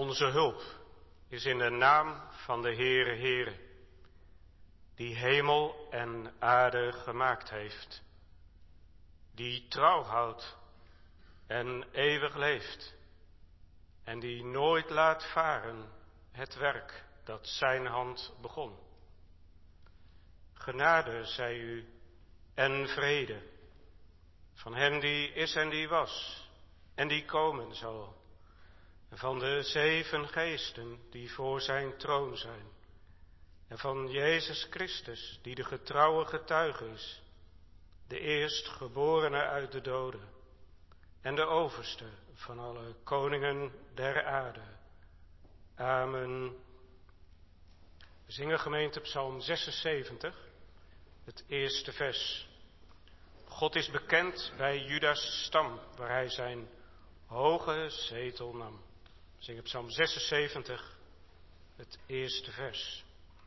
Onze hulp is in de naam van de Heere, die hemel en aarde gemaakt heeft, die trouw houdt en eeuwig leeft, en die nooit laat varen het werk dat zijn hand begon. Genade zij u en vrede van hem die is en die was en die komen zal, en van de 7 geesten die voor zijn troon zijn, en van Jezus Christus die de getrouwe getuige is, de eerstgeborene uit de doden en de overste van alle koningen der aarde. Amen. We zingen gemeente Psalm 76, het eerste vers. God is bekend bij Judas' stam, waar hij zijn hoge zetel nam. We zingen Psalm 76, het eerste vers.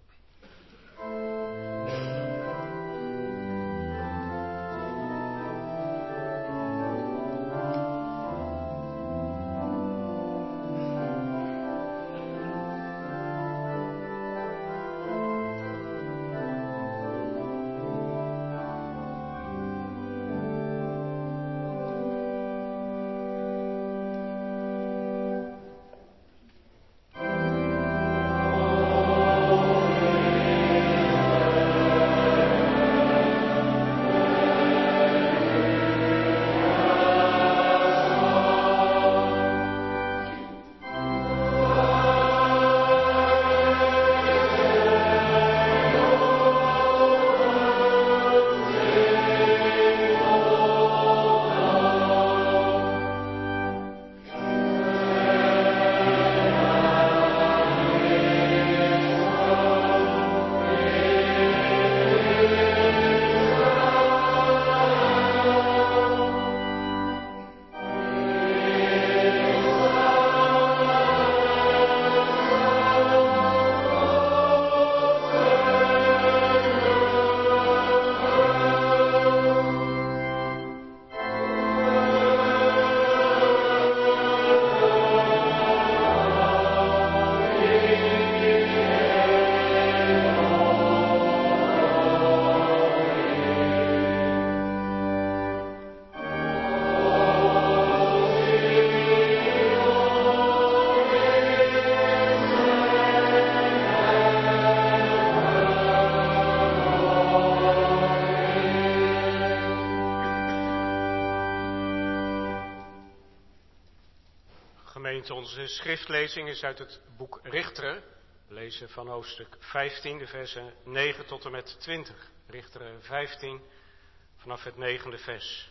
Onze schriftlezing is uit het boek Richteren. We lezen van hoofdstuk 15, de versen 9 tot en met 20. Richteren 15, vanaf het 9e vers.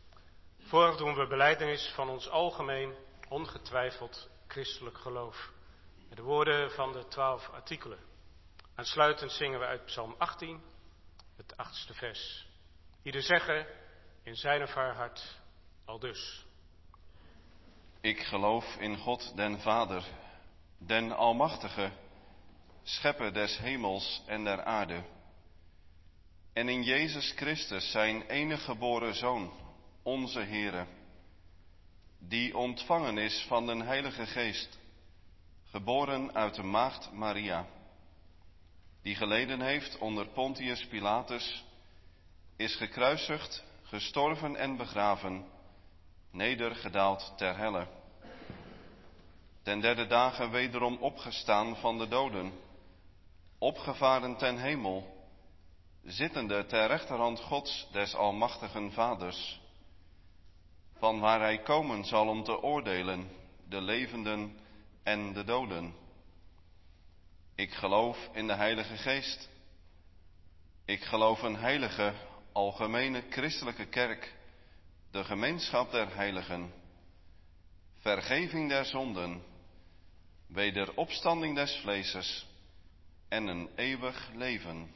Vooraf doen we belijdenis van ons algemeen, ongetwijfeld christelijk geloof. Met de woorden van de 12 artikelen. Aansluitend zingen we uit Psalm 18, het 8e vers. Ieder zeggen in zijn of haar hart aldus. Ik geloof in God den Vader, den Almachtige, schepper des hemels en der aarde. En in Jezus Christus, zijn enige geboren Zoon, onze Heere, die ontvangen is van den Heilige Geest, geboren uit de maagd Maria, die geleden heeft onder Pontius Pilatus, is gekruisigd, gestorven en begraven, nedergedaald ter helle. Ten 3e dagen wederom opgestaan van de doden, opgevaren ten hemel, zittende ter rechterhand Gods des almachtigen Vaders, van waar hij komen zal om te oordelen, de levenden en de doden. Ik geloof in de Heilige Geest. Ik geloof een heilige, algemene christelijke kerk, de gemeenschap der heiligen, vergeving der zonden, wederopstanding des vleeses en een eeuwig leven.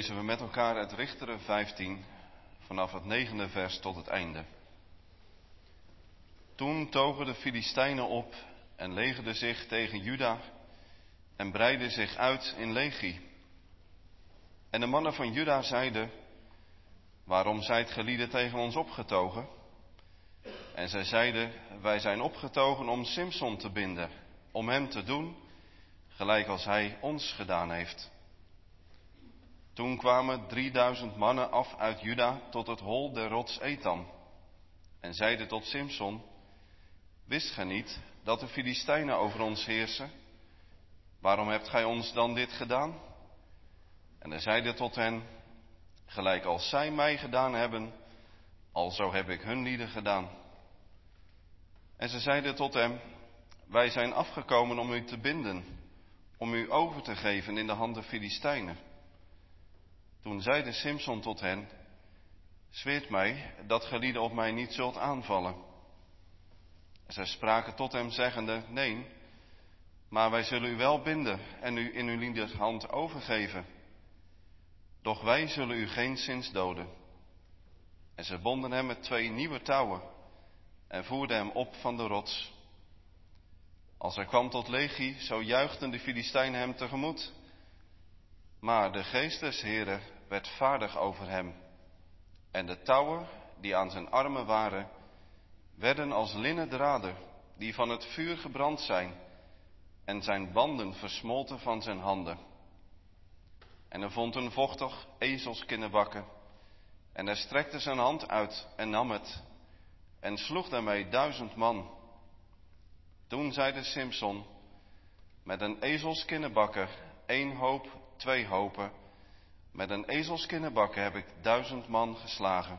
lezen we met elkaar uit Richteren 15, vanaf het 9e vers tot het einde. Toen togen de Filistijnen op en legerden zich tegen Juda en breidden zich uit in legie. En de mannen van Juda zeiden: waarom zijt gelieden tegen ons opgetogen? En zij zeiden: wij zijn opgetogen om Simson te binden, om hem te doen gelijk als hij ons gedaan heeft. Toen kwamen 3000 mannen af uit Juda tot het hol der rots Etam en zeiden tot Simson: wist gij niet dat de Filistijnen over ons heersen? Waarom hebt gij ons dan dit gedaan? En hij zeide tot hen: gelijk als zij mij gedaan hebben, alzo heb ik hun lieden gedaan. En ze zeiden tot hem: wij zijn afgekomen om u te binden, om u over te geven in de hand der Filistijnen. Toen zeide Simson tot hen: zweert mij dat gij lieden op mij niet zult aanvallen. En zij spraken tot hem zeggende: nee, maar wij zullen u wel binden en u in uw lieders hand overgeven. Doch wij zullen u geenszins doden. En ze bonden hem met 2 nieuwe touwen en voerden hem op van de rots. Als hij kwam tot legie, zo juichten de Filistijnen hem tegemoet. Maar de geest des Heren werd vaardig over hem. En de touwen die aan zijn armen waren, werden als linnen draden die van het vuur gebrand zijn, en zijn banden versmolten van zijn handen. En er vond een vochtig ezelskinnenbakken, en hij strekte zijn hand uit en nam het, en sloeg daarmee 1000 man. Toen zeide Simson: met een ezelskinnenbakker 1 hoop, 2 hopen, met een ezelskinnenbakker heb ik 1000 man geslagen.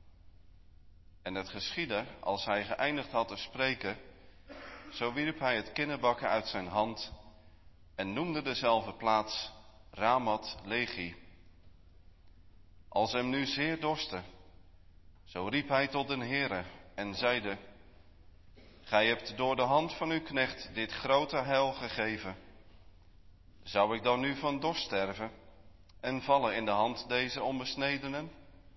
En het geschiedde, als hij geëindigd had te spreken, zo wierp hij het kinnenbakken uit zijn hand en noemde dezelfde plaats Ramat Lehi. Als hem nu zeer dorstte, zo riep hij tot den Heere en zeide: gij hebt door de hand van uw knecht dit grote heil gegeven. Zou ik dan nu van dorst sterven en vallen in de hand deze onbesnedenen?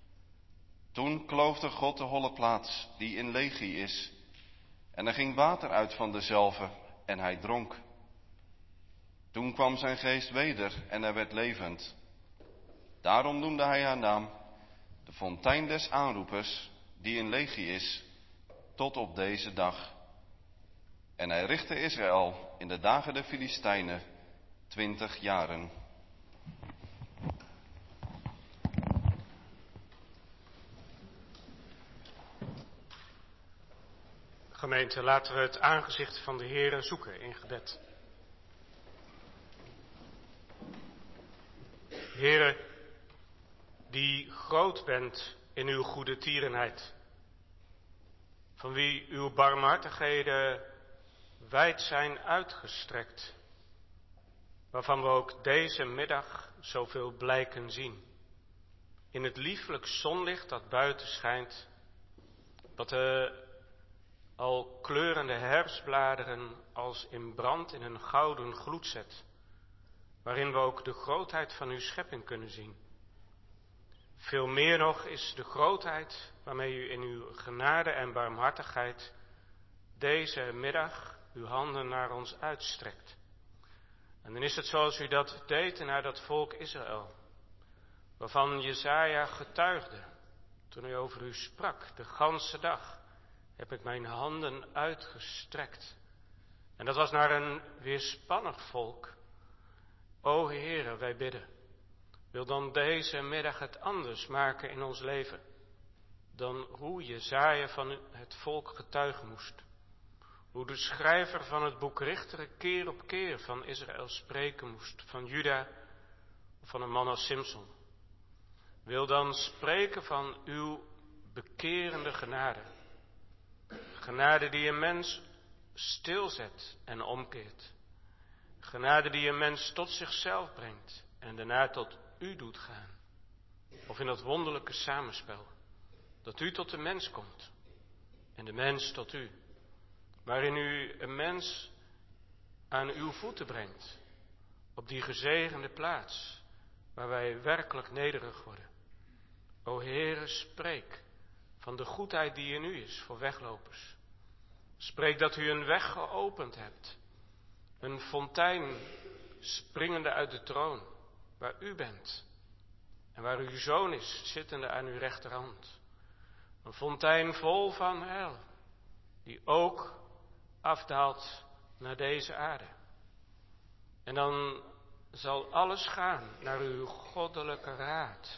Toen kloofde God de holle plaats die in Lehi is, en er ging water uit van dezelve en hij dronk. Toen kwam zijn geest weder en hij werd levend. Daarom noemde hij haar naam de fontein des aanroepers die in Lehi is, tot op deze dag. En hij richtte Israël in de dagen der Filistijnen 20 jaren. Gemeente, laten we het aangezicht van de Heere zoeken in gebed. Heere, die groot bent in uw goede tierenheid, van wie uw barmhartigheden wijd zijn uitgestrekt, waarvan we ook deze middag zoveel blijken zien. In het lieflijk zonlicht dat buiten schijnt, dat de al kleurende herfstbladeren als in brand in een gouden gloed zet, waarin we ook de grootheid van uw schepping kunnen zien. Veel meer nog is de grootheid waarmee u in uw genade en barmhartigheid deze middag uw handen naar ons uitstrekt. En dan is het zoals u dat deed naar dat volk Israël, waarvan Jesaja getuigde toen hij over u sprak: de ganse dag heb ik mijn handen uitgestrekt. En dat was naar een weerspannig volk. O Heere, wij bidden, wil dan deze middag het anders maken in ons leven dan hoe Jesaja van het volk getuigen moest. Hoe de schrijver van het boek Richteren keer op keer van Israël spreken moest, van Juda of van een man als Simson. Wil dan spreken van uw bekerende genade. Genade die een mens stilzet en omkeert. Genade die een mens tot zichzelf brengt en daarna tot u doet gaan. Of in dat wonderlijke samenspel, dat u tot de mens komt en de mens tot u. Waarin u een mens aan uw voeten brengt, op die gezegende plaats, waar wij werkelijk nederig worden. O Heere, spreek van de goedheid die in u is voor weglopers. Spreek dat u een weg geopend hebt. Een fontein springende uit de troon, waar u bent. En waar uw zoon is, zittende aan uw rechterhand. Een fontein vol van heil, die ook afdaalt naar deze aarde. En dan zal alles gaan naar uw goddelijke raad.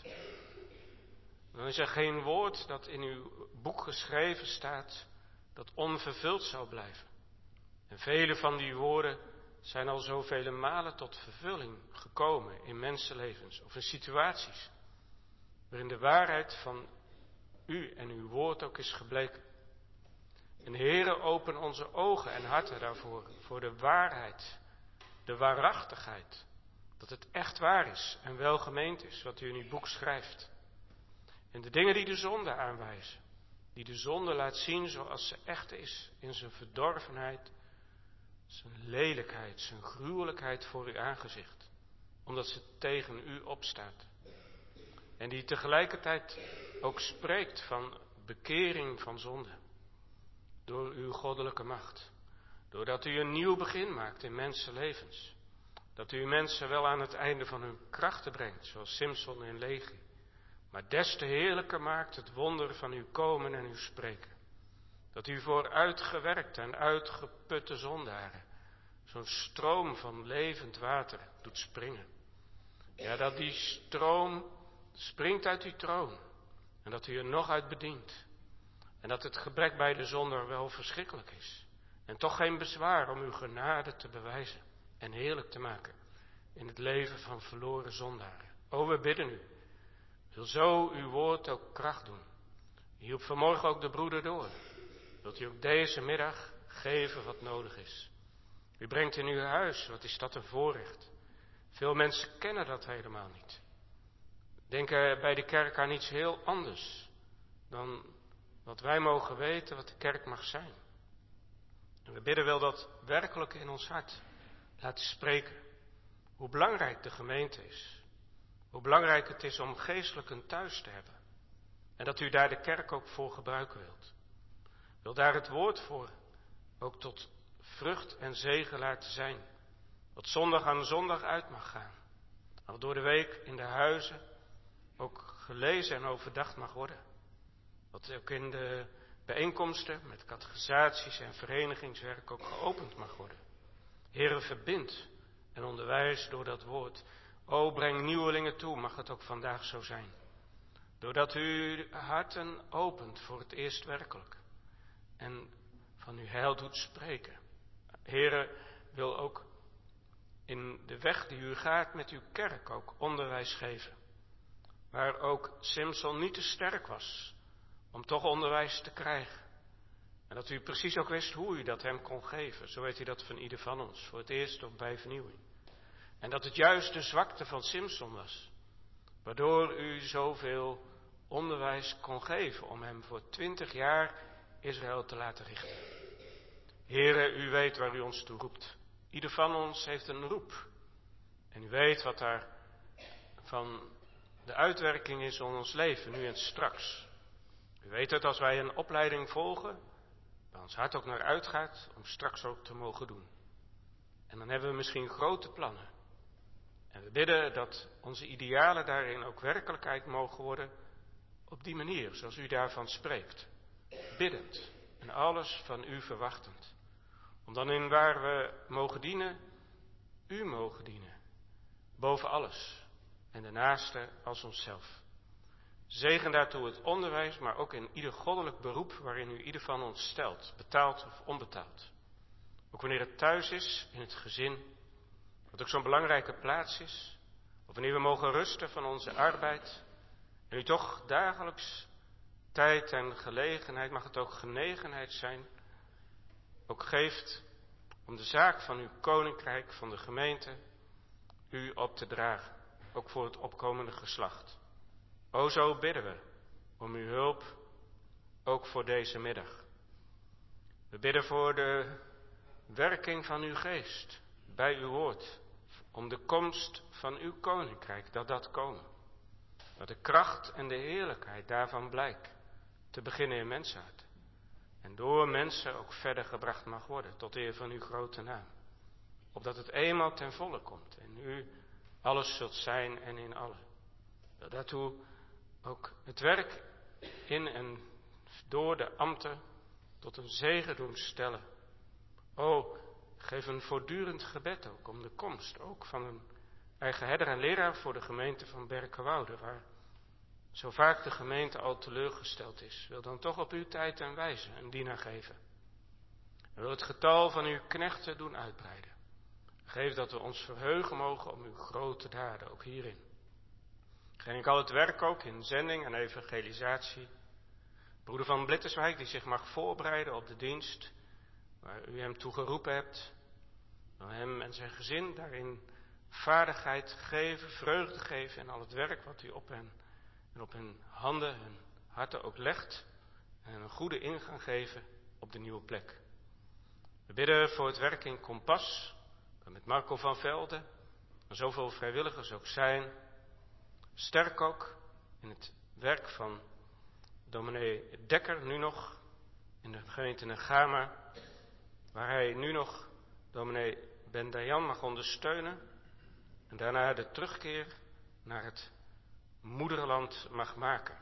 Dan is er geen woord dat in uw boek geschreven staat, dat onvervuld zou blijven. En vele van die woorden zijn al zoveel malen tot vervulling gekomen in mensenlevens of in situaties waarin de waarheid van u en uw woord ook is gebleken. En Heere, open onze ogen en harten daarvoor, voor de waarheid, de waarachtigheid, dat het echt waar is en welgemeend is wat u in uw boek schrijft. En de dingen die de zonde aanwijzen, die de zonde laat zien zoals ze echt is, in zijn verdorvenheid, zijn lelijkheid, zijn gruwelijkheid voor uw aangezicht, omdat ze tegen u opstaat. En die tegelijkertijd ook spreekt van bekering van zonde, door uw goddelijke macht. Doordat u een nieuw begin maakt in mensenlevens. Dat u mensen wel aan het einde van hun krachten brengt, zoals Simson en Legie. Maar des te heerlijker maakt het wonder van uw komen en uw spreken. Dat u voor uitgewerkte en uitgeputte zondaren zo'n stroom van levend water doet springen. Ja, dat die stroom springt uit uw troon en dat u er nog uit bedient. En dat het gebrek bij de zondaar wel verschrikkelijk is. En toch geen bezwaar om uw genade te bewijzen en heerlijk te maken in het leven van verloren zondaren. O, we bidden u. Wil zo uw woord ook kracht doen. U hielp vanmorgen ook de broeder door. Wilt u ook deze middag geven wat nodig is. U brengt in uw huis, wat is dat een voorrecht. Veel mensen kennen dat helemaal niet. Denken bij de kerk aan iets heel anders dan wat wij mogen weten wat de kerk mag zijn. En we bidden wel dat werkelijk in ons hart laten spreken hoe belangrijk de gemeente is. Hoe belangrijk het is om geestelijk een thuis te hebben. En dat u daar de kerk ook voor gebruiken wilt. Wil daar het woord voor ook tot vrucht en zegen laten zijn. Wat zondag aan zondag uit mag gaan. Al door de week in de huizen ook gelezen en overdacht mag worden. Wat ook in de bijeenkomsten met catechisaties en verenigingswerk ook geopend mag worden. Heere, verbind en onderwijs door dat woord. O, breng nieuwelingen toe, mag het ook vandaag zo zijn. Doordat u harten opent voor het eerst werkelijk. En van uw heil doet spreken. Heere, wil ook in de weg die u gaat met uw kerk ook onderwijs geven. Waar ook Simson niet te sterk was om toch onderwijs te krijgen. En dat u precies ook wist hoe u dat hem kon geven. Zo weet u dat van ieder van ons, voor het eerst ook bij vernieuwing. En dat het juist de zwakte van Simson was, waardoor u zoveel onderwijs kon geven om hem voor 20 jaar Israël te laten richten. Heere, u weet waar u ons toe roept. Ieder van ons heeft een roep. En u weet wat daar van de uitwerking is in ons leven, nu en straks. U weet het als wij een opleiding volgen, waar ons hart ook naar uitgaat om straks ook te mogen doen. En dan hebben we misschien grote plannen. En we bidden dat onze idealen daarin ook werkelijkheid mogen worden op die manier, zoals u daarvan spreekt. Biddend en alles van u verwachtend. Om dan in waar we mogen dienen, u mogen dienen. Boven alles en de naaste als onszelf. Zegen daartoe het onderwijs, maar ook in ieder goddelijk beroep waarin u ieder van ons stelt, betaald of onbetaald. Ook wanneer het thuis is, in het gezin, wat ook zo'n belangrijke plaats is. Of wanneer we mogen rusten van onze arbeid. En u toch dagelijks tijd en gelegenheid, mag het ook genegenheid zijn, ook geeft om de zaak van uw koninkrijk, van de gemeente, u op te dragen. Ook voor het opkomende geslacht. O, zo bidden we om uw hulp, ook voor deze middag. We bidden voor de werking van uw geest, bij uw woord, om de komst van uw koninkrijk, dat komen. Dat de kracht en de heerlijkheid daarvan blijkt, te beginnen in menshart. En door mensen ook verder gebracht mag worden, tot eer van uw grote naam. Opdat het eenmaal ten volle komt en u alles zult zijn en in allen. Daartoe ook het werk in en door de ambten tot een zegen doen stellen. O, geef een voortdurend gebed ook om de komst, ook van een eigen herder en leraar voor de gemeente van Berkenwoude, waar zo vaak de gemeente al teleurgesteld is. Wil dan toch op uw tijd en wijze een dienaar geven. En wil het getal van uw knechten doen uitbreiden. Geef dat we ons verheugen mogen om uw grote daden, ook hierin. Geef al het werk ook in zending en evangelisatie. Broeder van Blitterswijk die zich mag voorbereiden op de dienst waar u hem toe geroepen hebt. Wil hem en zijn gezin daarin vaardigheid geven, vreugde geven en al het werk wat u op hen en op hun handen, hun harten ook legt. En een goede ingang geven op de nieuwe plek. We bidden voor het werk in Kompas, met Marco van Velde, en zoveel vrijwilligers ook zijn. Sterk ook in het werk van dominee Dekker, nu nog in de gemeente Negama, waar hij nu nog dominee Ben Dayan mag ondersteunen en daarna de terugkeer naar het moederland mag maken,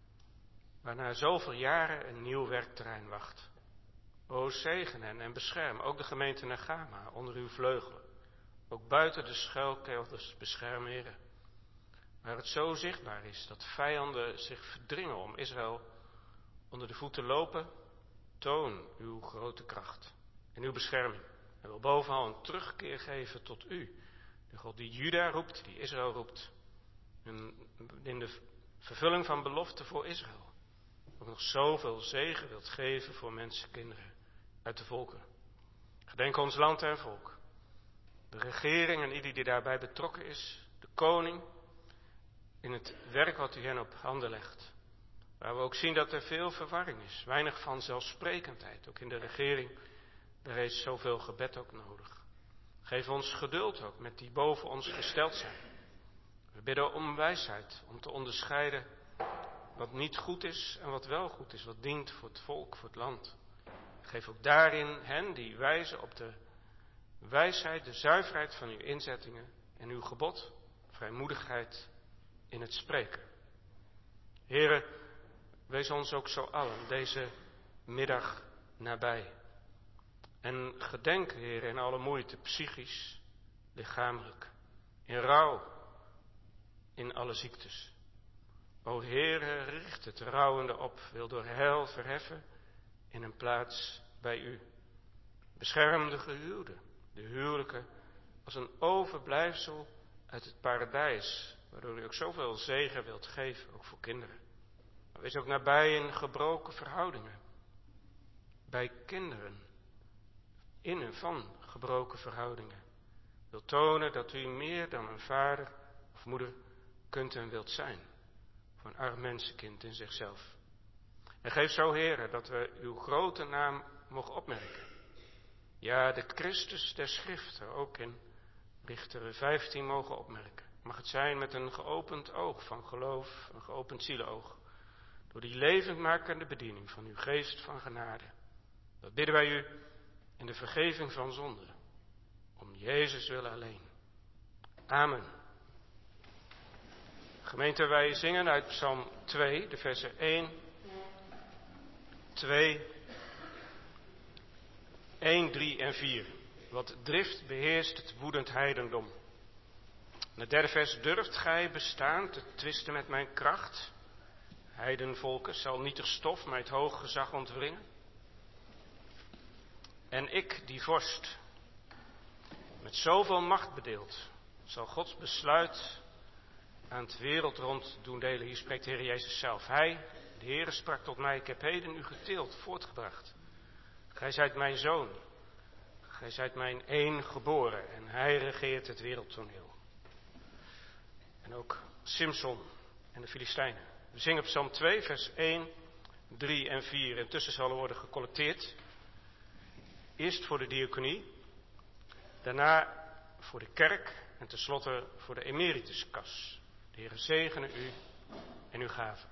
waar na zoveel jaren een nieuw werkterrein wacht. O, zegen hen en bescherm ook de gemeente Negama onder uw vleugelen, ook buiten de schuilkelders bescherm, Heere. Waar het zo zichtbaar is dat vijanden zich verdringen om Israël onder de voeten lopen, toon uw grote kracht en uw bescherming. En wil bovenal een terugkeer geven tot u, de God die Juda roept, die Israël roept. En in de vervulling van beloften voor Israël ook nog zoveel zegen wilt geven voor mensenkinderen uit de volken. Gedenk ons land en volk, de regering en ieder die daarbij betrokken is, de koning, in het werk wat u hen op handen legt. Waar we ook zien dat er veel verwarring is, weinig vanzelfsprekendheid, ook in de regering. Er is zoveel gebed ook nodig. Geef ons geduld ook met die boven ons gesteld zijn. We bidden om wijsheid, om te onderscheiden wat niet goed is en wat wel goed is, wat dient voor het volk, voor het land. Geef ook daarin hen die wijzen op de wijsheid, de zuiverheid van uw inzettingen en uw gebod, vrijmoedigheid in het spreken. Heere, wees ons ook zo allen deze middag nabij. En gedenk, Heere, in alle moeite, psychisch, lichamelijk, in rouw, in alle ziektes. O Heere, richt het rouwende op, wil door heil verheffen in een plaats bij u. Bescherm de gehuwden, de huwelijken, als een overblijfsel uit het paradijs, waardoor u ook zoveel zegen wilt geven, ook voor kinderen. Maar wees ook nabij in gebroken verhoudingen, bij kinderen, in en van gebroken verhoudingen. Wil tonen dat u meer dan een vader of moeder kunt en wilt zijn, voor een arm mensenkind in zichzelf. En geef zo, Heere, dat we uw grote naam mogen opmerken. Ja, de Christus der Schriften ook in Richteren 15 mogen opmerken. Mag het zijn met een geopend oog van geloof, een geopend zielenoog. Door die levendmakende bediening van uw geest van genade. Dat bidden wij u in de vergeving van zonde. Om Jezus willen alleen. Amen. Gemeente, wij zingen uit Psalm 2, de versen 1, 2, 1, 3 en 4. Wat drift beheerst het woedend heidendom. In het derde vers: durft gij bestaan te twisten met mijn kracht? Heidenvolken, zal nietig stof mij het hoog gezag ontwringen? En ik, die vorst, met zoveel macht bedeeld, zal Gods besluit aan het wereldrond doen delen. Hier spreekt de Heer Jezus zelf. Hij, de Heere, sprak tot mij: ik heb heden u geteeld, voortgebracht. Gij zijt mijn zoon. Gij zijt mijn één geboren. En hij regeert het wereldtoneel. En ook Simson en de Filistijnen. We zingen Psalm 2, vers 1, 3 en 4. Intussen zal er worden gecollecteerd. Eerst voor de diaconie. Daarna voor de kerk. En tenslotte voor de emerituskas. De Heere zegene u en uw gaven.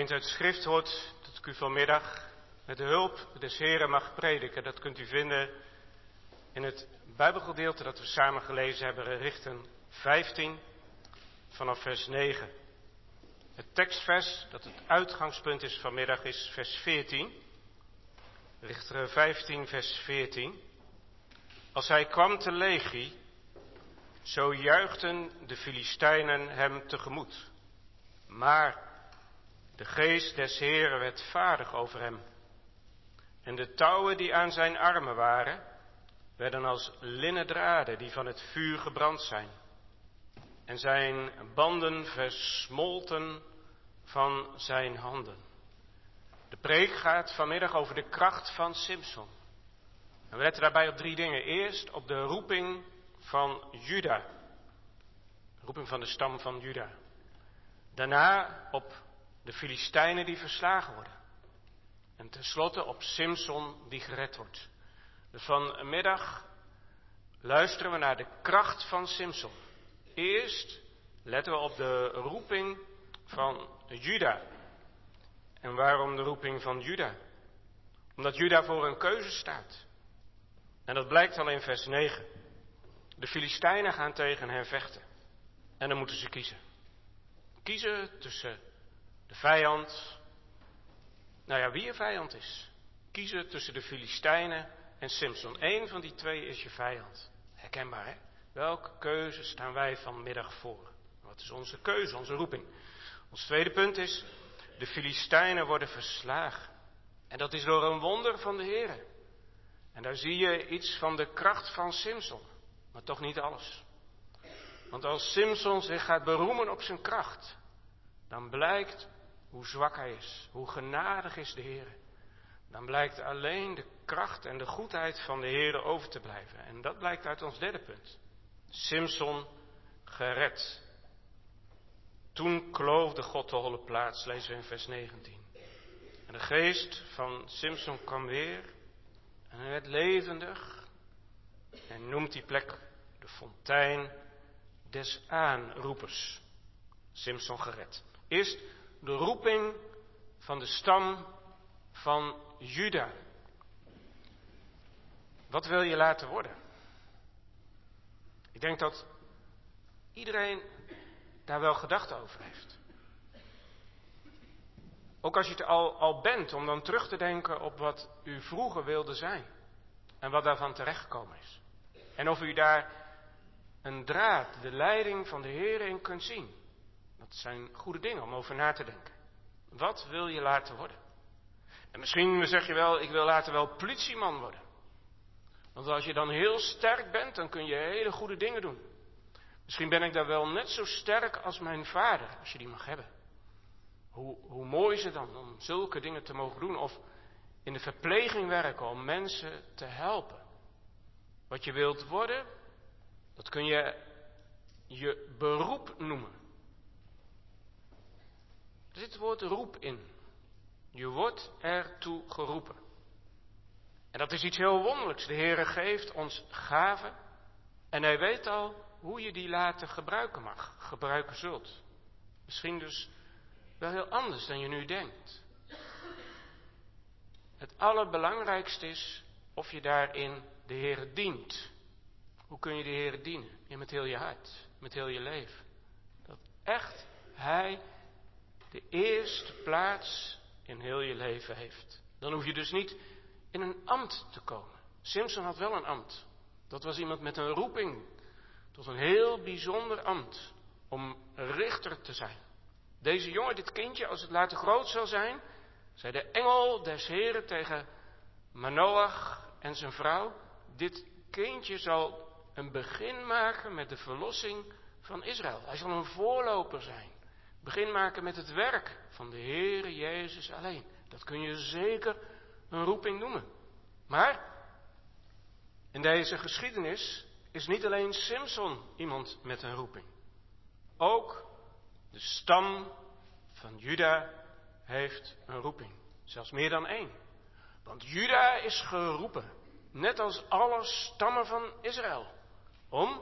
Gemeente, het schriftwoord dat ik u vanmiddag met de hulp des Heren mag prediken, dat kunt u vinden in het Bijbelgedeelte dat we samen gelezen hebben, Richteren 15, vanaf vers 9. Het tekstvers dat het uitgangspunt is vanmiddag is vers 14. Richteren 15, vers 14. Als hij kwam te Legie, zo juichten de Filistijnen hem tegemoet. Maar de geest des Heren werd vaardig over hem. En de touwen die aan zijn armen waren, werden als linnen draden die van het vuur gebrand zijn. En zijn banden versmolten van zijn handen. De preek gaat vanmiddag over de kracht van Simson. En we letten daarbij op 3 dingen. Eerst op de roeping van Juda. De roeping van de stam van Juda. Daarna op de Filistijnen die verslagen worden. En tenslotte op Simson die gered wordt. Dus vanmiddag luisteren we naar de kracht van Simson. Eerst letten we op de roeping van Juda. En waarom de roeping van Juda? Omdat Juda voor een keuze staat. En dat blijkt al in vers 9. De Filistijnen gaan tegen hen vechten. En dan moeten ze kiezen. Kiezen tussen de vijand. Nou ja, wie je vijand is. Kiezen tussen de Filistijnen en Simson. Eén van die 2 is je vijand. Herkenbaar, hè? Welke keuze staan wij vanmiddag voor? Wat is onze keuze, onze roeping? Ons tweede punt is, de Filistijnen worden verslagen. En dat is door een wonder van de Heere. En daar zie je iets van de kracht van Simson. Maar toch niet alles. Want als Simson zich gaat beroemen op zijn kracht, dan blijkt hoe zwak hij is. Hoe genadig is de Heere. Dan blijkt alleen de kracht en de goedheid van de Heere over te blijven. En dat blijkt uit ons derde punt. Simson gered. Toen kloofde God de holle plaats, lezen we in vers 19. En de geest van Simson kwam weer en hij werd levendig en noemt die plek de fontein des aanroepers. Simson gered. Eerst de roeping van de stam van Juda. Wat wil je laten worden? Ik denk dat iedereen daar wel gedachten over heeft. Ook als je het al bent, om dan terug te denken op wat u vroeger wilde zijn. En wat daarvan terechtgekomen is. En of u daar een draad, de leiding van de Heer in kunt zien. Dat zijn goede dingen om over na te denken. Wat wil je laten worden? En misschien zeg je wel, ik wil later wel politieman worden. Want als je dan heel sterk bent, dan kun je hele goede dingen doen. Misschien ben ik daar wel net zo sterk als mijn vader, als je die mag hebben. Hoe mooi is het dan om zulke dingen te mogen doen. Of in de verpleging werken om mensen te helpen. Wat je wilt worden, dat kun je je beroep noemen. Er zit het woord roep in. Je wordt ertoe geroepen. En dat is iets heel wonderlijks. De Heere geeft ons gaven. En hij weet al hoe je die later gebruiken mag. Gebruiken zult. Misschien dus wel heel anders dan je nu denkt. Het allerbelangrijkste is of je daarin de Heere dient. Hoe kun je de Heere dienen? Met heel je hart. Met heel je leven. Dat echt hij de eerste plaats in heel je leven heeft. Dan hoef je dus niet in een ambt te komen. Simson had wel een ambt. Dat was iemand met een roeping tot een heel bijzonder ambt. Om richter te zijn. Deze jongen, dit kindje, als het later groot zal zijn, zei de engel des Heren tegen Manoach en zijn vrouw. Dit kindje zal een begin maken met de verlossing van Israël. Hij zal een voorloper zijn. Begin maken met het werk van de Heere Jezus alleen. Dat kun je zeker een roeping noemen. Maar in deze geschiedenis is niet alleen Simson iemand met een roeping. Ook de stam van Juda heeft een roeping. Zelfs meer dan 1. Want Juda is geroepen, net als alle stammen van Israël, om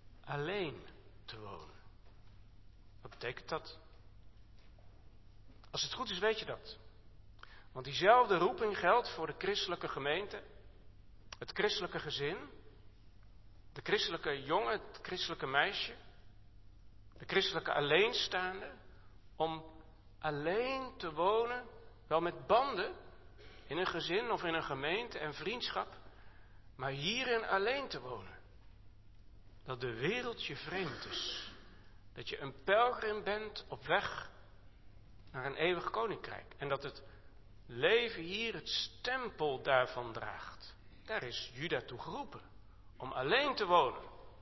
alleen te wonen. Wat betekent dat? Als het goed is, weet je dat. Want diezelfde roeping geldt voor de christelijke gemeente, het christelijke gezin, de christelijke jongen, het christelijke meisje, de christelijke alleenstaande, om alleen te wonen, wel met banden, in een gezin of in een gemeente en vriendschap, maar hierin alleen te wonen. Dat de wereld je vreemd is. Dat je een pelgrim bent op weg naar een eeuwig koninkrijk. En dat het leven hier het stempel daarvan draagt. Daar is Juda toe geroepen. Om alleen te wonen.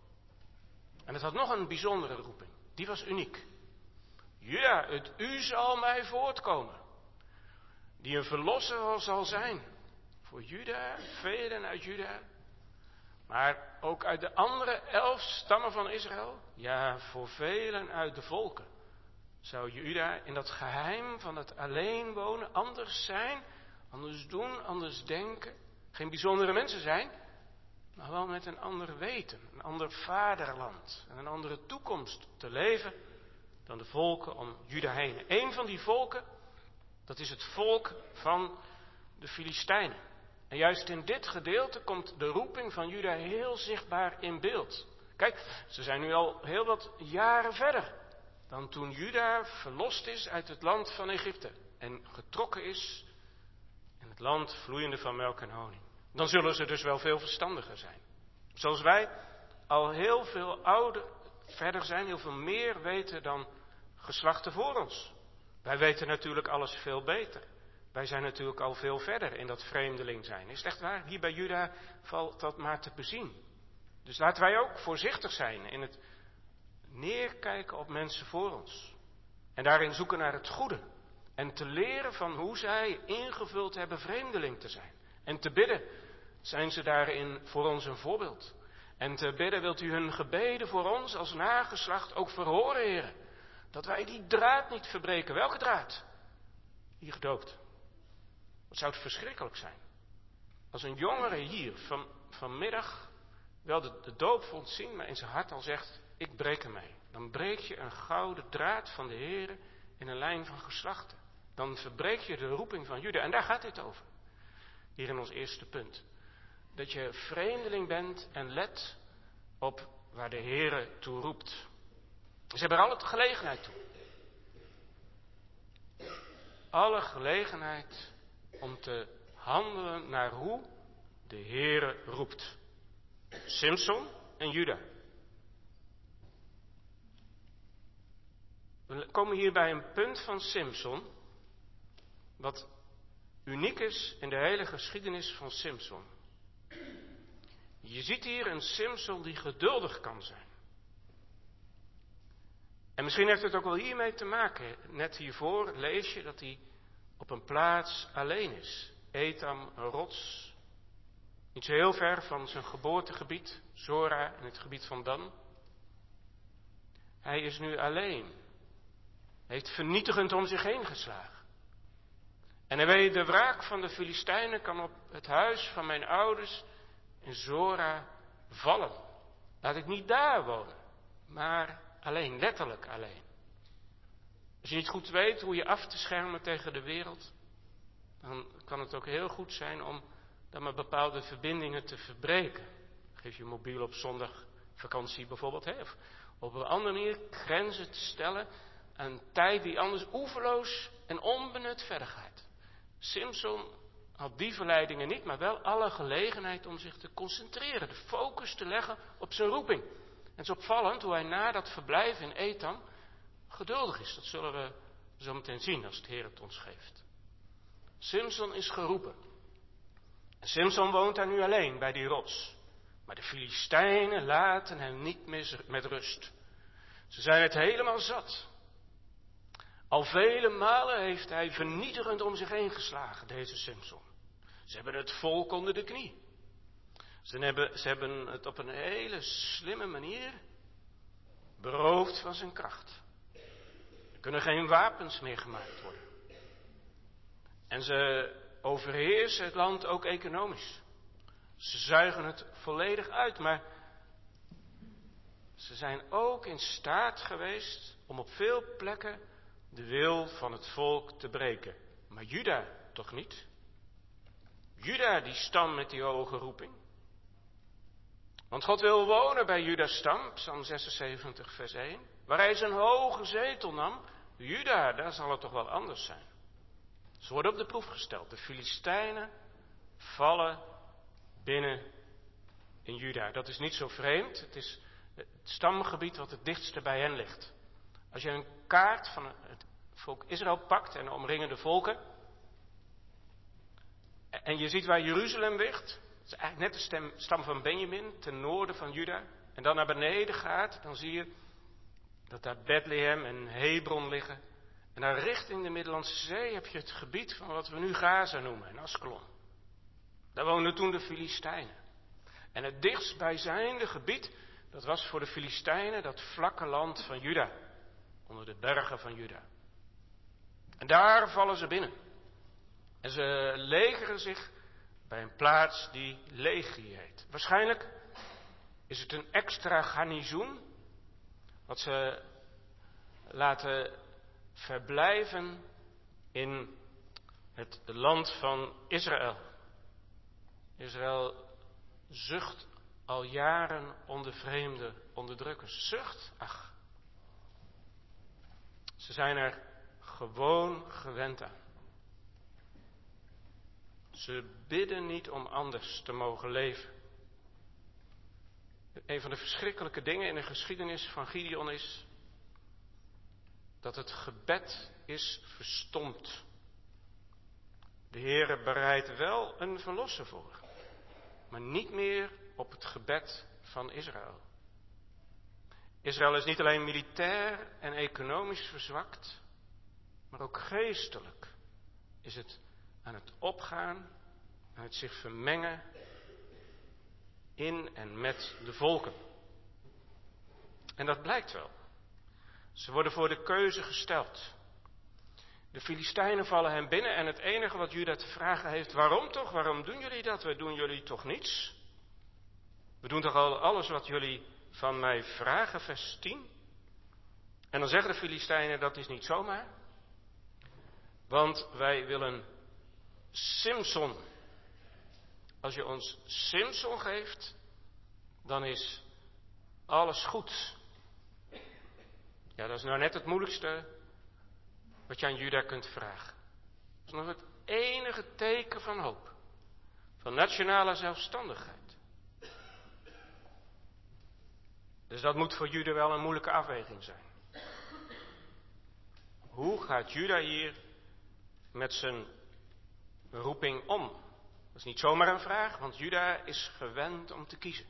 En het had nog een bijzondere roeping. Die was uniek. Juda, uit u zal mij voortkomen. Die een verlosser zal zijn. Voor Juda, velen uit Juda. Maar ook uit de andere 11 stammen van Israël. Ja, voor velen uit de volken. Zou Juda in dat geheim van het alleen wonen anders zijn, anders doen, anders denken. Geen bijzondere mensen zijn, maar wel met een ander weten, een ander vaderland en een andere toekomst te leven dan de volken om Juda heen. Eén van die volken, dat is het volk van de Filistijnen. En juist in dit gedeelte komt de roeping van Juda heel zichtbaar in beeld. Kijk, ze zijn nu al heel wat jaren verder dan toen Juda verlost is uit het land van Egypte en getrokken is in het land vloeiende van melk en honing. Dan zullen ze dus wel veel verstandiger zijn. Zoals wij al heel veel ouder verder zijn, heel veel meer weten dan geslachten voor ons. Wij weten natuurlijk alles veel beter. Wij zijn natuurlijk al veel verder in dat vreemdeling zijn. Is het echt waar? Hier bij Juda valt dat maar te bezien. Dus laten wij ook voorzichtig zijn in het neerkijken op mensen voor ons. En daarin zoeken naar het goede. En te leren van hoe zij ingevuld hebben vreemdeling te zijn. En te bidden zijn ze daarin voor ons een voorbeeld. En te bidden wilt u hun gebeden voor ons als nageslacht ook verhoren, heren. Dat wij die draad niet verbreken. Welke draad? Hier gedoopt. Wat zou het verschrikkelijk zijn. Als een jongere hier vanmiddag wel de doop vond zien, maar in zijn hart al zegt, ik breek ermee. Dan breek je een gouden draad van de Heere in een lijn van geslachten. Dan verbreek je de roeping van Juda. En daar gaat dit over. Hier in ons eerste punt. Dat je vreemdeling bent en let op waar de Heere toe roept. Ze hebben er alle gelegenheid toe. Alle gelegenheid om te handelen naar hoe de Heere roept. Simson en Juda. We komen hier bij een punt van Simson, wat uniek is in de hele geschiedenis van Simson. Je ziet hier een Simson die geduldig kan zijn. En misschien heeft het ook wel hiermee te maken. Net hiervoor lees je dat hij op een plaats alleen is. Etam, een rots. Niet zo heel ver van zijn geboortegebied, Zora in het gebied van Dan. Hij is nu alleen. Hij heeft vernietigend om zich heen geslagen. En hij weet, de wraak van de Filistijnen kan op het huis van mijn ouders in Zora vallen. Laat ik niet daar wonen, maar alleen, letterlijk alleen. Als je niet goed weet hoe je af te schermen tegen de wereld, dan kan het ook heel goed zijn om dan maar bepaalde verbindingen te verbreken. Geef je mobiel op zondag vakantie bijvoorbeeld, of op een andere manier grenzen te stellen aan tijd die anders oeverloos en onbenut verder gaat. Simson had die verleidingen niet, maar wel alle gelegenheid om zich te concentreren, de focus te leggen op zijn roeping. En het is opvallend hoe hij na dat verblijf in Etam geduldig is. Dat zullen we zo meteen zien als het Heer het ons geeft. Simson is geroepen. En Simson woont daar nu alleen bij die rots. Maar de Filistijnen laten hem niet met rust. Ze zijn het helemaal zat. Al vele malen heeft hij vernietigend om zich heen geslagen, deze Simson. Ze hebben het volk onder de knie. Ze hebben het op een hele slimme manier beroofd van zijn kracht. Er kunnen geen wapens meer gemaakt worden. En ze overheersen het land ook economisch. Ze zuigen het volledig uit, maar ze zijn ook in staat geweest om op veel plekken de wil van het volk te breken. Maar Juda toch niet? Juda, die stam met die hoge roeping. Want God wil wonen bij Juda's stam, Psalm 76, vers 1. Waar hij zijn hoge zetel nam. Juda, daar zal het toch wel anders zijn. Ze worden op de proef gesteld. De Filistijnen vallen binnen in Juda. Dat is niet zo vreemd. Het is het stamgebied wat het dichtste bij hen ligt. Als je een kaart van het volk Israël pakt en de omringende volken. En je ziet waar Jeruzalem ligt. Dat is eigenlijk net de stam van Benjamin, ten noorden van Juda. En dan naar beneden gaat, dan zie je dat daar Bethlehem en Hebron liggen. En daar richting de Middellandse Zee heb je het gebied van wat we nu Gaza noemen, en Askelon. Daar woonden toen de Filistijnen. En het dichtstbijzijnde gebied, dat was voor de Filistijnen dat vlakke land van Juda. Onder de bergen van Juda. En daar vallen ze binnen. En ze legeren zich bij een plaats die Legie heet. Waarschijnlijk is het een extra garnizoen wat ze laten verblijven in het land van Israël. Israël zucht al jaren onder vreemde onderdrukkers. Zucht? Ach. Ze zijn er gewoon gewend aan. Ze bidden niet om anders te mogen leven. Een van de verschrikkelijke dingen in de geschiedenis van Gideon is dat het gebed is verstomd. De Heere bereidt wel een verlosser voor, maar niet meer op het gebed van Israël. Israël is niet alleen militair en economisch verzwakt, maar ook geestelijk is het aan het opgaan, aan het zich vermengen in en met de volken. En dat blijkt wel. Ze worden voor de keuze gesteld. De Filistijnen vallen hen binnen en het enige wat Juda te vragen heeft, waarom toch? Waarom doen jullie dat? We doen jullie toch niets? We doen toch al alles wat jullie van mij vragen, vers 10? En dan zeggen de Filistijnen, dat is niet zomaar. Want wij willen Simson. Als je ons Simson geeft, dan is alles goed. Ja, dat is nou net het moeilijkste wat je aan Juda kunt vragen. Dat is nog het enige teken van hoop. Van nationale zelfstandigheid. Dus dat moet voor Juda wel een moeilijke afweging zijn. Hoe gaat Juda hier met zijn roeping om? Dat is niet zomaar een vraag, want Juda is gewend om te kiezen.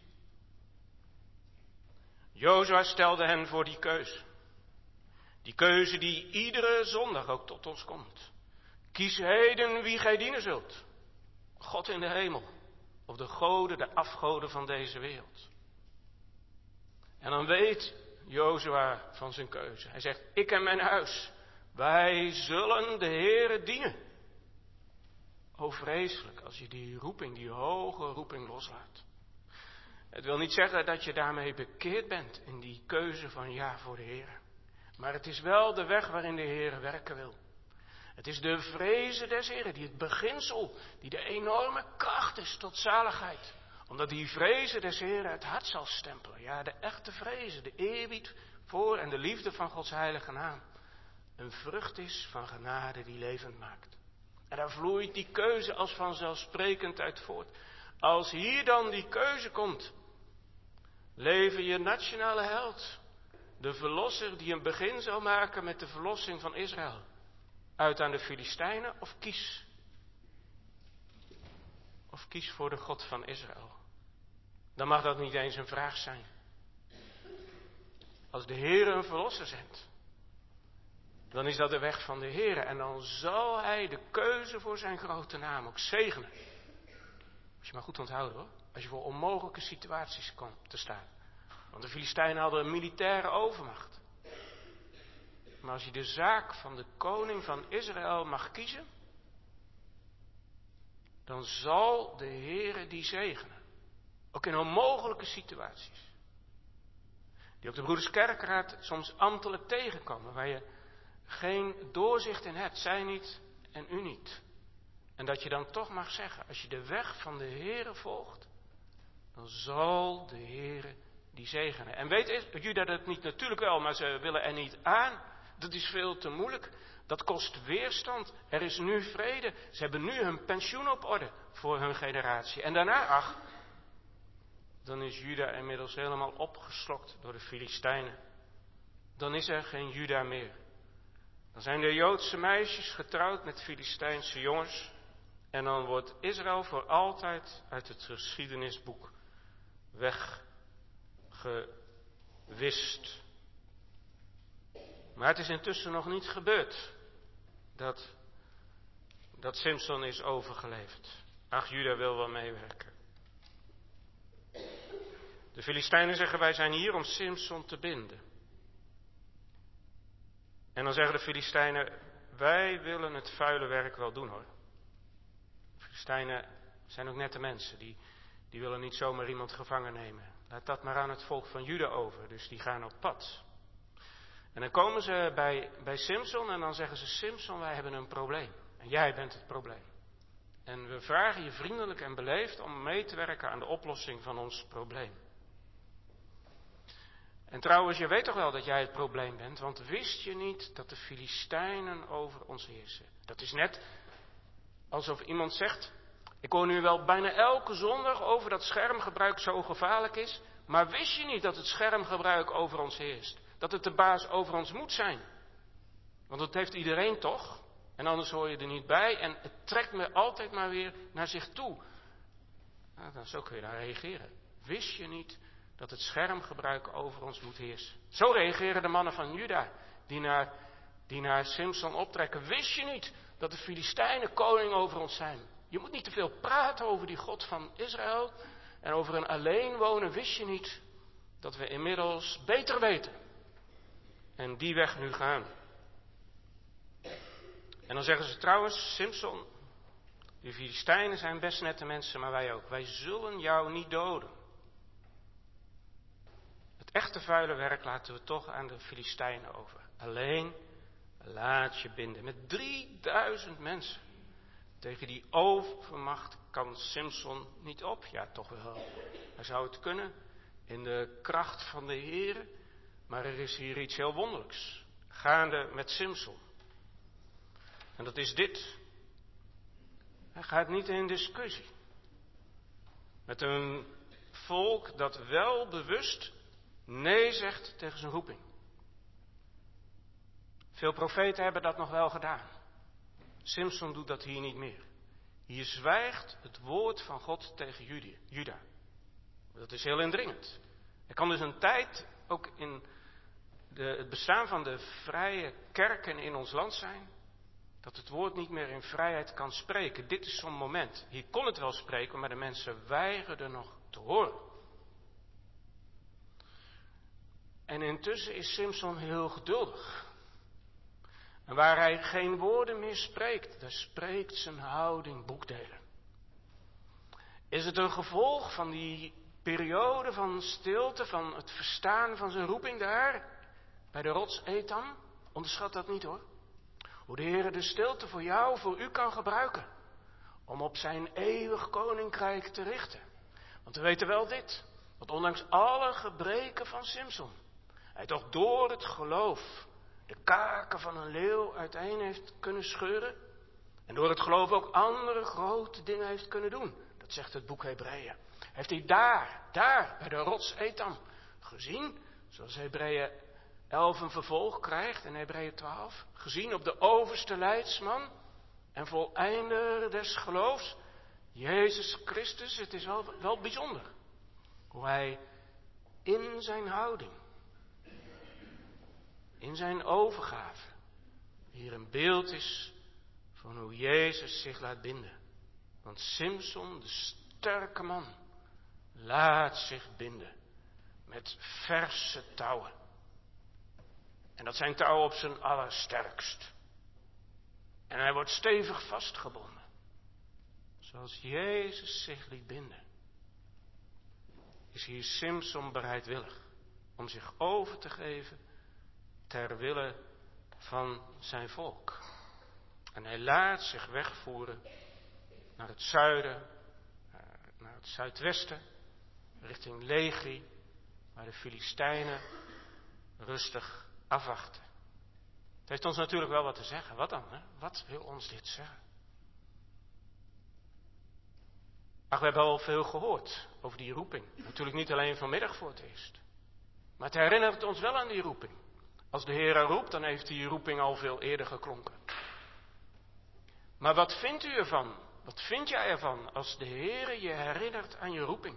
Jozua stelde hen voor die keuze. Die keuze die iedere zondag ook tot ons komt. Kies heden wie gij dienen zult. God in de hemel. Of de goden, de afgoden van deze wereld. En dan weet Jozua van zijn keuze. Hij zegt, ik en mijn huis, wij zullen de Heere dienen. O vreselijk als je die roeping, die hoge roeping loslaat. Het wil niet zeggen dat je daarmee bekeerd bent in die keuze van ja voor de Heere. Maar het is wel de weg waarin de Heere werken wil. Het is de vreze des Heeren, die het beginsel, die de enorme kracht is tot zaligheid. Omdat die vreze des Heeren het hart zal stempelen. Ja, de echte vreze, de eerbied voor en de liefde van Gods heilige naam. Een vrucht is van genade die levend maakt. En daar vloeit die keuze als vanzelfsprekend uit voort. Als hier dan die keuze komt, lever je nationale held, de verlosser die een begin zal maken met de verlossing van Israël, uit aan de Filistijnen of kies? Of kies voor de God van Israël. Dan mag dat niet eens een vraag zijn. Als de Heer een verlosser zendt, dan is dat de weg van de Heer. En dan zal Hij de keuze voor zijn grote naam ook zegenen. Moet je maar goed onthouden hoor. Als je voor onmogelijke situaties komt te staan. Want de Filistijnen hadden een militaire overmacht. Maar als je de zaak van de koning van Israël mag kiezen, dan zal de Heere die zegenen. Ook in onmogelijke situaties. Die ook de Broederskerkraad soms ambtelijk tegenkomen. Waar je geen doorzicht in hebt, zij niet en u niet. En dat je dan toch mag zeggen, als je de weg van de Heere volgt, dan zal de Heere die zegenen. En weet Juda dat niet? Natuurlijk wel, maar ze willen er niet aan. Dat is veel te moeilijk. Dat kost weerstand. Er is nu vrede. Ze hebben nu hun pensioen op orde voor hun generatie. En daarna, dan is Juda inmiddels helemaal opgeslokt door de Filistijnen. Dan is er geen Juda meer. Dan zijn de Joodse meisjes getrouwd met Filistijnse jongens. En dan wordt Israël voor altijd uit het geschiedenisboek weggewist. Maar het is intussen nog niet gebeurd dat Simson is overgeleverd. Ach, Juda wil wel meewerken. De Filistijnen zeggen, wij zijn hier om Simson te binden. En dan zeggen de Filistijnen, wij willen het vuile werk wel doen hoor. De Filistijnen zijn ook nette mensen, die willen niet zomaar iemand gevangen nemen. Laat dat maar aan het volk van Juda over, dus die gaan op pad. En dan komen ze bij Simson en dan zeggen ze, Simson, wij hebben een probleem. En jij bent het probleem. En we vragen je vriendelijk en beleefd om mee te werken aan de oplossing van ons probleem. En trouwens, je weet toch wel dat jij het probleem bent, want wist je niet dat de Filistijnen over ons heersen? Dat is net alsof iemand zegt, ik hoor nu wel bijna elke zondag over dat schermgebruik zo gevaarlijk is, maar wist je niet dat het schermgebruik over ons heerst? Dat het de baas over ons moet zijn? Want dat heeft iedereen toch? En anders hoor je er niet bij en het trekt me altijd maar weer naar zich toe. Nou, dan zo kun je daar reageren. Wist je niet dat het schermgebruik over ons moet heersen? Zo reageren de mannen van Juda, die naar Simson optrekken. Wist je niet dat de Filistijnen koning over ons zijn? Je moet niet te veel praten over die God van Israël en over een alleen wonen. Wist je niet dat we inmiddels beter weten en die weg nu gaan? En dan zeggen ze trouwens, Simson, die Filistijnen zijn best nette mensen, maar wij ook. Wij zullen jou niet doden. Het echte vuile werk laten we toch aan de Filistijnen over. Alleen laat je binden. Met 3000 mensen. Tegen die overmacht kan Simson niet op. Ja, toch wel. Hij zou het kunnen. In de kracht van de Heere. Maar er is hier iets heel wonderlijks. Gaande met Simson. En dat is dit. Hij gaat niet in discussie. Met een volk dat wel bewust nee zegt tegen zijn roeping. Veel profeten hebben dat nog wel gedaan. Simson doet dat hier niet meer. Hier zwijgt het woord van God tegen Juda. Dat is heel indringend. Er kan dus een tijd ook in het bestaan van de vrije kerken in ons land zijn, dat het woord niet meer in vrijheid kan spreken. Dit is zo'n moment. Hier kon het wel spreken, maar de mensen weigerden nog te horen. En intussen is Simson heel geduldig. En waar hij geen woorden meer spreekt, daar spreekt zijn houding boekdelen. Is het een gevolg van die periode van stilte, van het verstaan van zijn roeping daar, bij de rots Etam? Onderschat dat niet hoor. Hoe de Heer de stilte voor jou, voor u kan gebruiken, om op zijn eeuwig koninkrijk te richten. Want we weten wel dit, dat ondanks alle gebreken van Simson, hij toch door het geloof de kaken van een leeuw uiteen heeft kunnen scheuren. En door het geloof ook andere grote dingen heeft kunnen doen. Dat zegt het boek Hebreeën. Heeft hij daar bij de rots Etam gezien, zoals Hebreeën 11 een vervolg krijgt en Hebreeën 12. Gezien op de overste leidsman en voleinder des geloofs, Jezus Christus. Het is wel bijzonder hoe hij in zijn houding, in zijn overgave, hier een beeld is van hoe Jezus zich laat binden. Want Simson, de sterke man, laat zich binden met verse touwen. En dat zijn touwen op zijn allersterkst. En hij wordt stevig vastgebonden. Zoals Jezus zich liet binden. Is hier Simson bereidwillig om zich over te geven ter wille van zijn volk. En hij laat zich wegvoeren naar het zuiden, naar het zuidwesten, richting Lehi, waar de Filistijnen rustig afwachten. Het heeft ons natuurlijk wel wat te zeggen. Wat dan? Hè? Wat wil ons dit zeggen? Ach, we hebben al veel gehoord over die roeping. Natuurlijk niet alleen vanmiddag voor het eerst. Maar het herinnert ons wel aan die roeping. Als de Heer roept, dan heeft die roeping al veel eerder geklonken. Maar wat vindt u ervan? Wat vind jij ervan als de Heer je herinnert aan je roeping?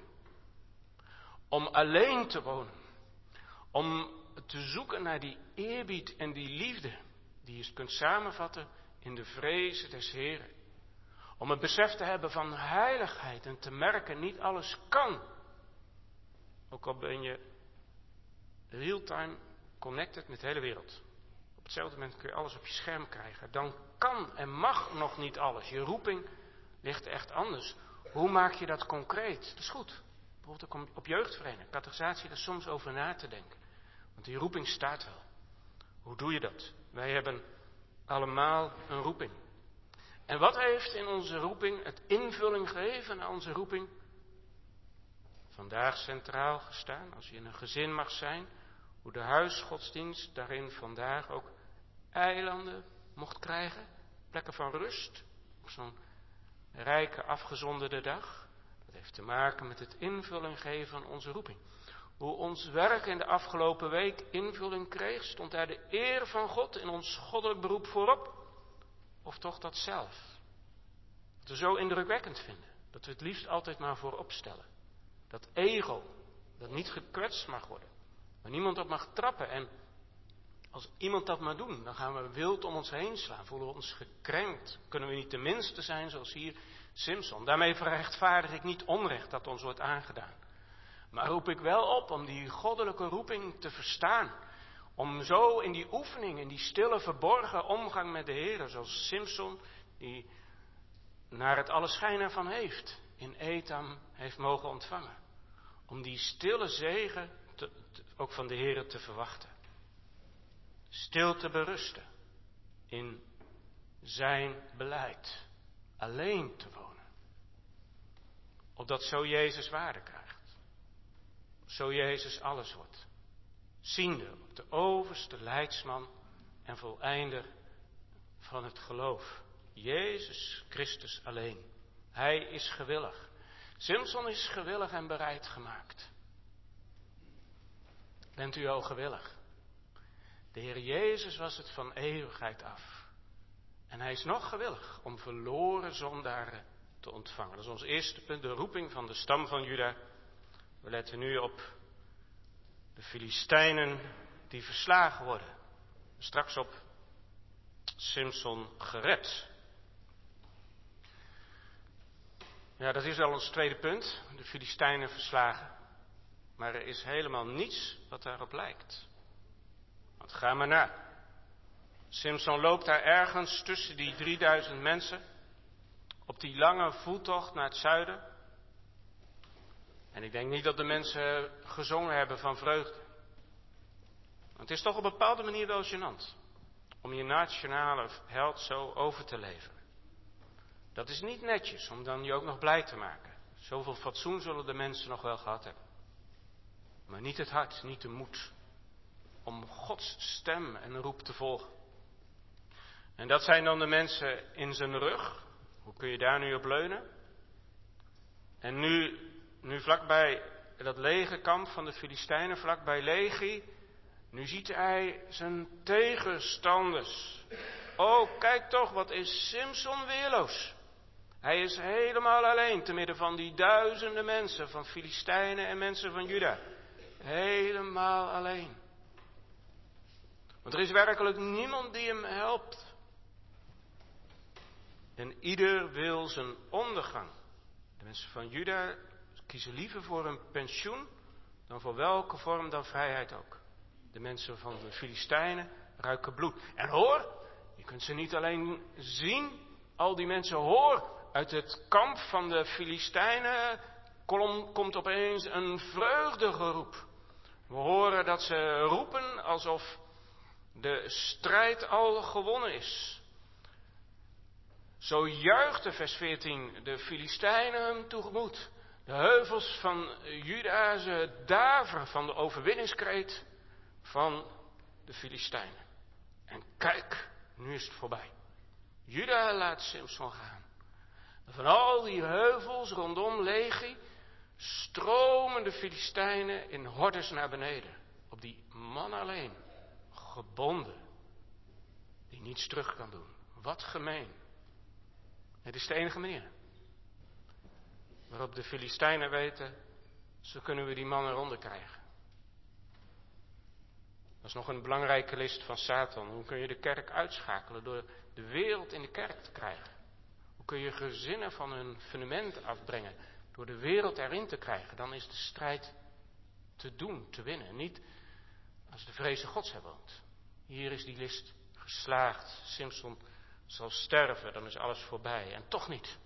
Om alleen te wonen. Om te zoeken naar die eerbied en die liefde die je kunt samenvatten in de vrezen des Heeren. Om het besef te hebben van heiligheid en te merken niet alles kan. Ook al ben je real-time connected met de hele wereld. Op hetzelfde moment kun je alles op je scherm krijgen. Dan kan en mag nog niet alles. Je roeping ligt echt anders. Hoe maak je dat concreet? Dat is goed. Bijvoorbeeld ook op jeugdvereniging, catechisatie, daar soms over na te denken. Want die roeping staat wel. Hoe doe je dat? Wij hebben allemaal een roeping. En wat heeft in onze roeping het invulling gegeven aan onze roeping? Vandaag centraal gestaan, als je in een gezin mag zijn, hoe de huisgodsdienst daarin vandaag ook eilanden mocht krijgen, plekken van rust, op zo'n rijke afgezonderde dag. Dat heeft te maken met het invulling geven aan onze roeping. Hoe ons werk in de afgelopen week invulling kreeg, stond daar de eer van God in ons goddelijk beroep voorop? Of toch dat zelf? Dat we zo indrukwekkend vinden, dat we het liefst altijd maar voorop stellen. Dat ego, dat niet gekwetst mag worden, waar niemand op mag trappen. En als iemand dat maar doet, dan gaan we wild om ons heen slaan, voelen we ons gekrenkt. Kunnen we niet de minste zijn zoals hier Simson. Daarmee verrechtvaardig ik niet onrecht dat ons wordt aangedaan. Maar roep ik wel op om die goddelijke roeping te verstaan. Om zo in die oefening, in die stille verborgen omgang met de Heer, zoals Simson, die naar het alle schijn ervan heeft, in Etham heeft mogen ontvangen. Om die stille zegen ook van de Heer te verwachten. Stil te berusten in zijn beleid. Alleen te wonen. Opdat zo Jezus waarde krijgt. Zo Jezus alles wordt. Ziende op de overste leidsman en voleinder van het geloof. Jezus Christus alleen. Hij is gewillig. Simson is gewillig en bereid gemaakt. Bent u al gewillig? De Heer Jezus was het van eeuwigheid af. En hij is nog gewillig om verloren zondaren te ontvangen. Dat is ons eerste punt, de roeping van de stam van Juda. We letten nu op de Filistijnen die verslagen worden. Straks op Simson gered. Ja, dat is wel ons tweede punt, de Filistijnen verslagen. Maar er is helemaal niets wat daarop lijkt. Want ga maar na. Simson loopt daar ergens tussen die 3000 mensen. Op die lange voettocht naar het zuiden. En ik denk niet dat de mensen gezongen hebben van vreugde. Want het is toch op een bepaalde manier wel gênant. Om je nationale held zo over te leveren. Dat is niet netjes om dan je ook nog blij te maken. Zoveel fatsoen zullen de mensen nog wel gehad hebben. Maar niet het hart, niet de moed. Om Gods stem en roep te volgen. En dat zijn dan de mensen in zijn rug. Hoe kun je daar nu op leunen? En nu vlakbij dat legerkamp van de Filistijnen, vlakbij Lehi. Nu ziet hij zijn tegenstanders. Oh, kijk toch, wat is Simson weerloos. Hij is helemaal alleen te midden van die duizenden mensen, van Filistijnen en mensen van Juda. Helemaal alleen. Want er is werkelijk niemand die hem helpt. En ieder wil zijn ondergang. De mensen van Juda kiezen liever voor een pensioen dan voor welke vorm dan vrijheid ook. De mensen van de Filistijnen ruiken bloed. En hoor, je kunt ze niet alleen zien, al die mensen, hoor, uit het kamp van de Filistijnen komt opeens een vreugdegeroep. We horen dat ze roepen alsof de strijd al gewonnen is. Zo juichte, vers 14, de Filistijnen hem tegemoet. De heuvels van Juda, ze daveren van de overwinningskreet van de Filistijnen. En kijk, nu is het voorbij. Juda laat Simson gaan. Van al die heuvels rondom Lehi stromen de Filistijnen in hordes naar beneden. Op die man alleen, gebonden, die niets terug kan doen. Wat gemeen. Het is de enige manier waarop de Filistijnen weten, zo kunnen we die man eronder krijgen. Dat is nog een belangrijke list van Satan. Hoe kun je de kerk uitschakelen door de wereld in de kerk te krijgen? Hoe kun je gezinnen van hun fundament afbrengen door de wereld erin te krijgen? Dan is de strijd te doen, te winnen. Niet als de vreze Gods er woont. Hier is die list geslaagd. Simson zal sterven, dan is alles voorbij. En toch niet.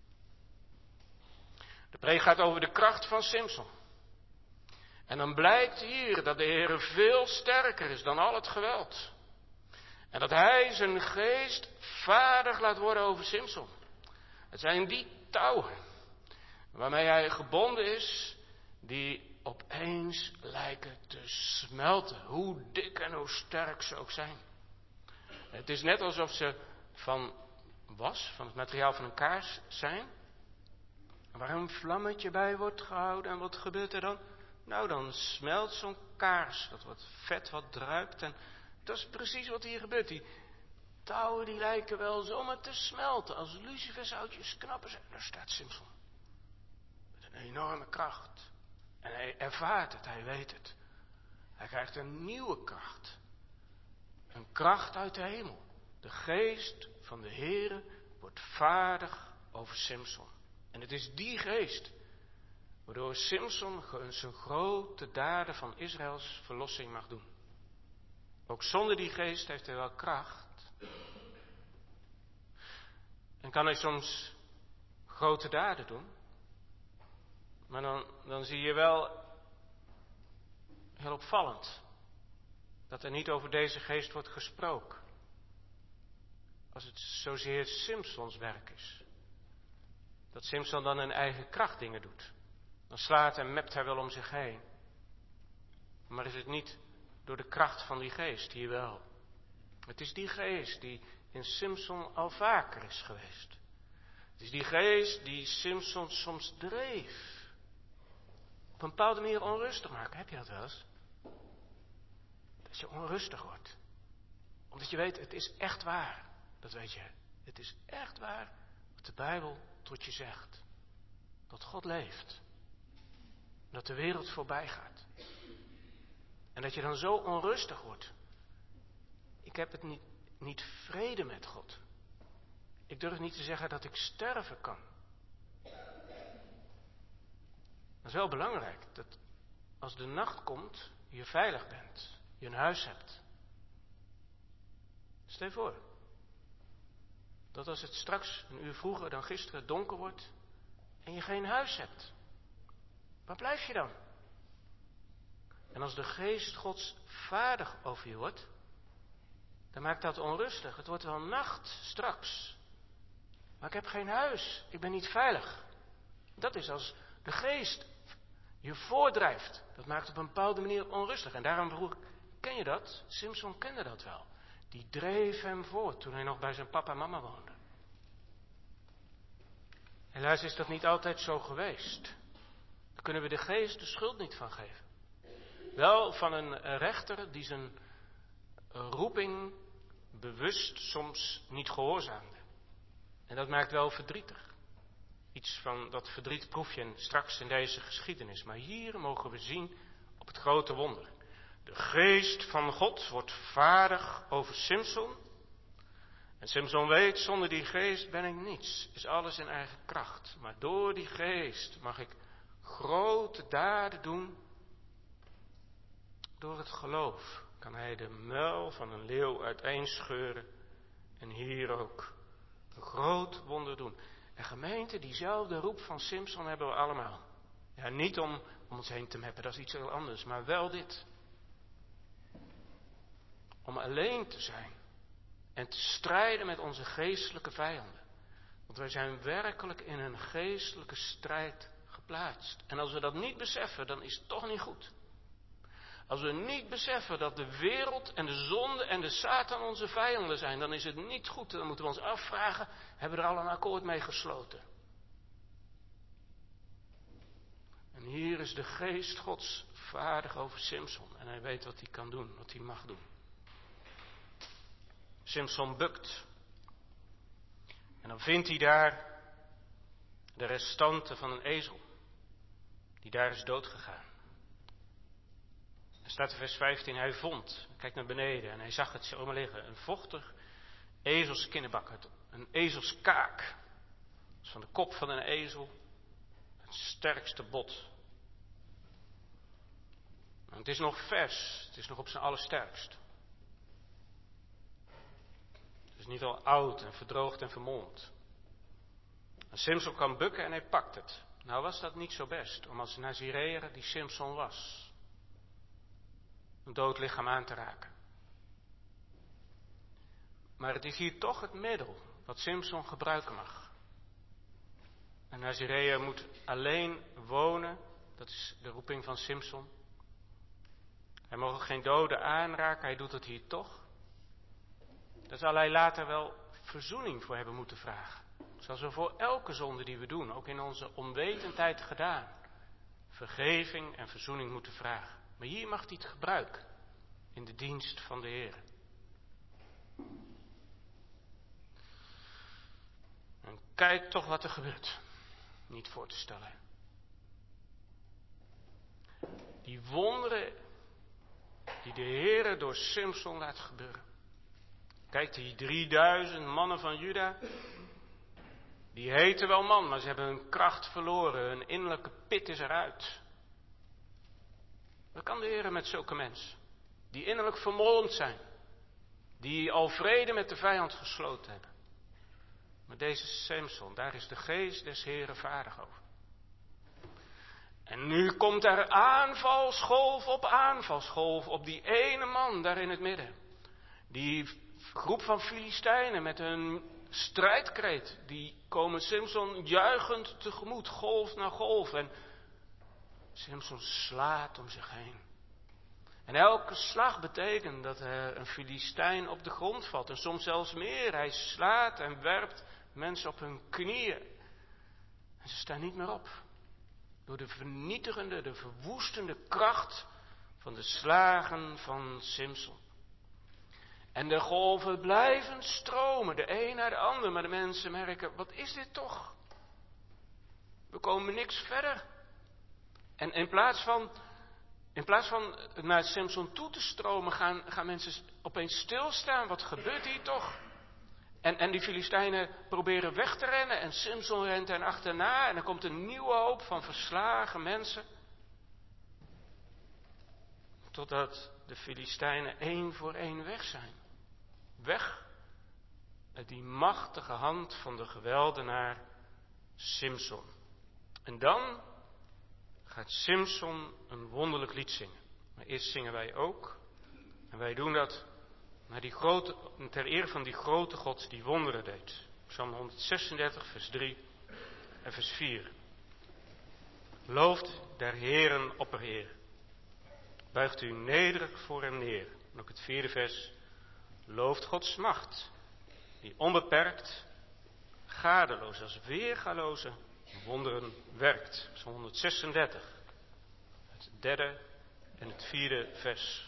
De preek gaat over de kracht van Simson. En dan blijkt hier dat de Heer veel sterker is dan al het geweld. En dat hij zijn geest vaardig laat worden over Simson. Het zijn die touwen waarmee hij gebonden is, die opeens lijken te smelten. Hoe dik en hoe sterk ze ook zijn. Het is net alsof ze van het materiaal van een kaars zijn. Waar een vlammetje bij wordt gehouden. En wat gebeurt er dan? Nou, dan smelt zo'n kaars. Dat wordt vet wat druipt. En dat is precies wat hier gebeurt. Die touwen die lijken wel zomaar te smelten. Als lucifershoutjes knappen zijn. Daar staat Simson. Met een enorme kracht. En hij ervaart het, hij weet het. Hij krijgt een nieuwe kracht. Een kracht uit de hemel. De geest van de Heere wordt vaardig over Simson. En het is die geest waardoor Simson zijn grote daden van Israëls verlossing mag doen. Ook zonder die geest heeft hij wel kracht. En kan hij soms grote daden doen. Maar dan zie je wel heel opvallend dat er niet over deze geest wordt gesproken. Als het zozeer Simsons werk is. Dat Simson dan in eigen kracht dingen doet. Dan slaat en mept hij wel om zich heen. Maar is het niet door de kracht van die geest, hier wel. Het is die geest die in Simson al vaker is geweest. Het is die geest die Simson soms dreef. Op een bepaalde manier onrustig maken. Heb je dat wel eens? Dat je onrustig wordt. Omdat je weet, het is echt waar. Dat weet je. Het is echt waar wat de Bijbel tot je zegt. Dat God leeft. Dat de wereld voorbij gaat. En dat je dan zo onrustig wordt. Ik heb het niet vrede met God. Ik durf niet te zeggen dat ik sterven kan. Dat is wel belangrijk. Dat als de nacht komt, je veilig bent. Je een huis hebt. Stel je voor. Dat als het straks een uur vroeger dan gisteren donker wordt. En je geen huis hebt. Waar blijf je dan? En als de geest Gods vaardig over je wordt. Dan maakt dat onrustig. Het wordt wel nacht straks. Maar ik heb geen huis. Ik ben niet veilig. Dat is als de geest je voordrijft. Dat maakt op een bepaalde manier onrustig. En daarom vroeg ik, ken je dat? Simson kende dat wel. Die dreef hem voort toen hij nog bij zijn papa en mama woonde. Helaas is dat niet altijd zo geweest. Daar kunnen we de geest de schuld niet van geven. Wel van een rechter die zijn roeping bewust soms niet gehoorzaamde. En dat maakt wel verdrietig. Iets van dat verdriet proef je straks in deze geschiedenis. Maar hier mogen we zien op het grote wonder. De geest van God wordt vaardig over Simson. En Simson weet, zonder die geest ben ik niets. Is alles in eigen kracht. Maar door die geest mag ik grote daden doen. Door het geloof kan hij de muil van een leeuw uiteenscheuren. En hier ook een groot wonder doen. En gemeente, diezelfde roep van Simson hebben we allemaal. Ja, niet om ons heen te meppen, dat is iets heel anders. Maar wel dit. om alleen te zijn en te strijden met onze geestelijke vijanden. Want wij zijn werkelijk in een geestelijke strijd geplaatst. En als we dat niet beseffen, dan is het toch niet goed. Als we niet beseffen dat de wereld en de zonde en de Satan onze vijanden zijn, dan is het niet goed. Dan moeten we ons afvragen, hebben we er al een akkoord mee gesloten? En hier is de geest Gods vaardig over Simson. En hij weet wat hij kan doen, wat hij mag doen. Simson bukt. En dan vindt hij daar de restanten van een ezel. Die daar is doodgegaan. Er staat in vers 15, hij vond, kijk naar beneden en hij zag het zomaar liggen. Een vochtig ezelskinnebak, een ezelskaak. Dat is van de kop van een ezel het sterkste bot. En het is nog vers, het is nog op zijn allersterkst. Het is niet al oud en verdroogd en vermolmd. En Simson kan bukken en hij pakt het. Nou was dat niet zo best, om als Nazireër die Simson was, een dood lichaam aan te raken. Maar het is hier toch het middel wat Simson gebruiken mag. Een Nazireër moet alleen wonen, dat is de roeping van Simson. Hij mag geen doden aanraken, hij doet het hier toch. Daar zal hij later wel verzoening voor hebben moeten vragen. Zoals we voor elke zonde die we doen, ook in onze onwetendheid gedaan, vergeving en verzoening moeten vragen. Maar hier mag hij het gebruiken, in de dienst van de Heer. En kijk toch wat er gebeurt, niet voor te stellen. Die wonderen die de Heer door Simson laat gebeuren. Kijk, die 3000 mannen van Juda, die heten wel man, maar ze hebben hun kracht verloren, hun innerlijke pit is eruit. Wat kan de Heer met zulke mensen, die innerlijk vermolmd zijn, die al vrede met de vijand gesloten hebben? Maar deze Simson, daar is de geest des Heeren vaardig over. En nu komt er aanvalsgolf op die ene man daar in het midden. Die groep van Filistijnen met hun strijdkreet, die komen Simson juichend tegemoet, golf na golf. En Simson slaat om zich heen. En elke slag betekent dat er een Filistijn op de grond valt. En soms zelfs meer. Hij slaat en werpt mensen op hun knieën. En ze staan niet meer op. Door de vernietigende, de verwoestende kracht van de slagen van Simson. En de golven blijven stromen, de een naar de ander. Maar de mensen merken, wat is dit toch? We komen niks verder. En in plaats van naar Simson toe te stromen, gaan mensen opeens stilstaan. Wat gebeurt hier toch? En die Filistijnen proberen weg te rennen. En Simson rent hen achterna. En er komt een nieuwe hoop van verslagen mensen. Totdat de Filistijnen één voor één weg zijn. Weg uit die machtige hand van de geweldenaar Simson. En dan gaat Simson een wonderlijk lied zingen. Maar eerst zingen wij ook. En wij doen dat ter eer van die grote God die wonderen deed. Psalm 136, vers 3 en vers 4. Looft der Heeren opperheer. Buigt u nederig voor hem neer. En ook het 4e vers. Looft Gods macht, die onbeperkt, gadeloos als weergaloze wonderen werkt. Psalm 136, het 3e en het 4e vers.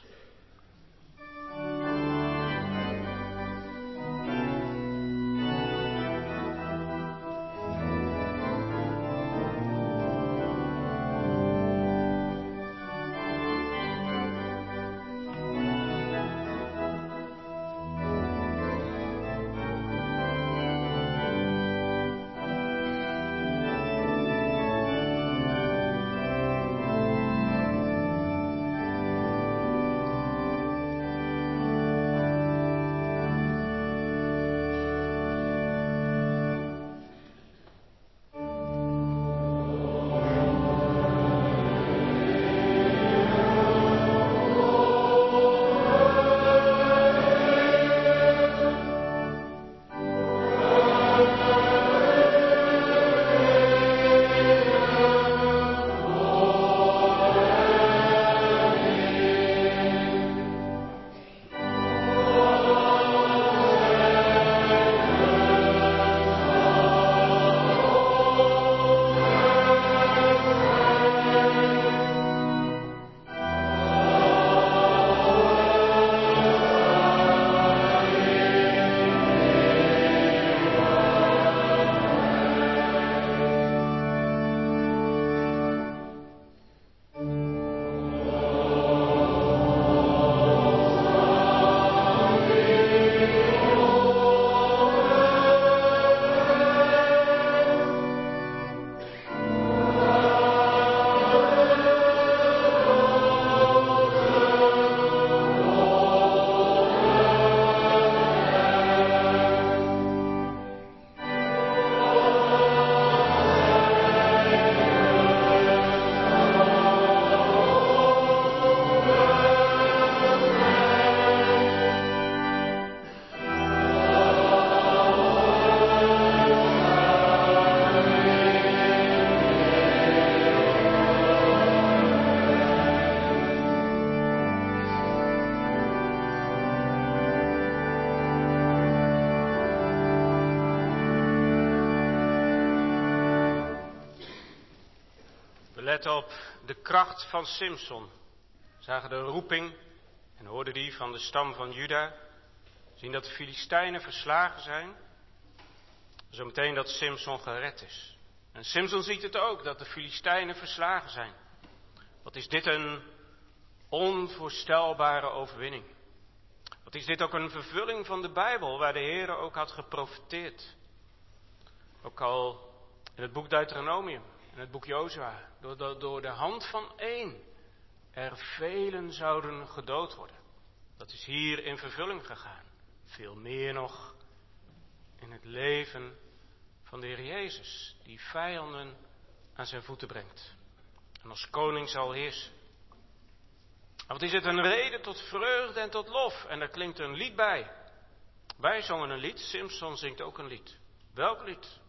Let op de kracht van Simson. Zagen de roeping en hoorden die van de stam van Juda. Zien dat de Filistijnen verslagen zijn. Zometeen dat Simson gered is. En Simson ziet het ook, dat de Filistijnen verslagen zijn. Wat is dit een onvoorstelbare overwinning. Wat is dit ook een vervulling van de Bijbel, waar de Heer ook had geprofeteerd. Ook al in het boek Deuteronomium, in het boek Jozua. Door de hand van één er velen zouden gedood worden. Dat is hier in vervulling gegaan. Veel meer nog in het leven van de Heer Jezus, die vijanden aan zijn voeten brengt. En als koning zal heersen. Wat is het een reden tot vreugde en tot lof. En daar klinkt een lied bij. Wij zongen een lied, Simson zingt ook een lied. Welk lied?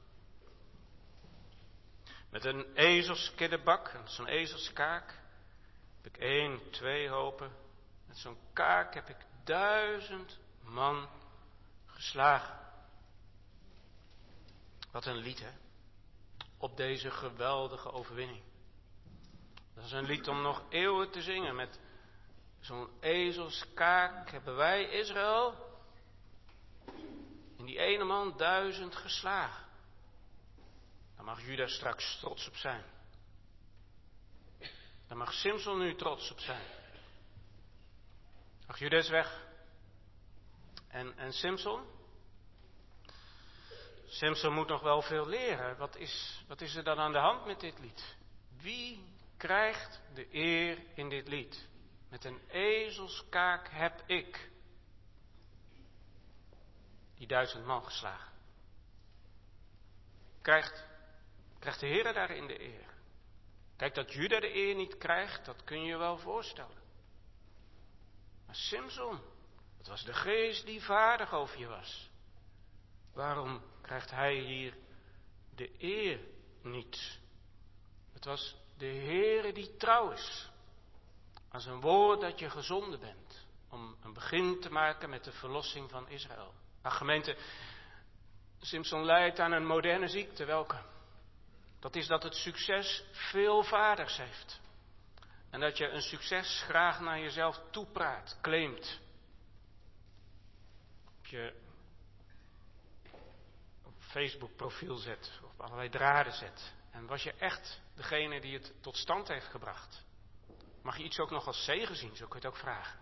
Met een ezelskiddebak, zo'n ezelskaak, heb ik 1, 2 hopen. Met zo'n kaak heb ik 1000 man geslagen. Wat een lied, hè? Op deze geweldige overwinning. Dat is een lied om nog eeuwen te zingen. Met zo'n ezelskaak hebben wij, Israël, in die ene man 1000 geslagen. Daar mag Juda straks trots op zijn. Daar mag Simson nu trots op zijn. Ach, Juda is weg. En Simson? Simson moet nog wel veel leren. Wat is er dan aan de hand met dit lied? Wie krijgt de eer in dit lied? Met een ezelskaak heb ik die 1000 man geslagen. Krijgt de Heer daarin de eer? Kijk, dat Juda de eer niet krijgt, dat kun je je wel voorstellen. Maar Simson, het was de geest die vaardig over je was. Waarom krijgt hij hier de eer niet? Het was de Heere die trouw is aan zijn woord dat je gezonden bent. Om een begin te maken met de verlossing van Israël. Maar gemeente, Simson lijdt aan een moderne ziekte. Welke? Dat is dat het succes veel vaders heeft. En dat je een succes graag naar jezelf toepraat, claimt. Op je Facebook profiel zet, of op allerlei draden zet. En was je echt degene die het tot stand heeft gebracht? Mag je iets ook nog als zegen zien, zo kun je het ook vragen.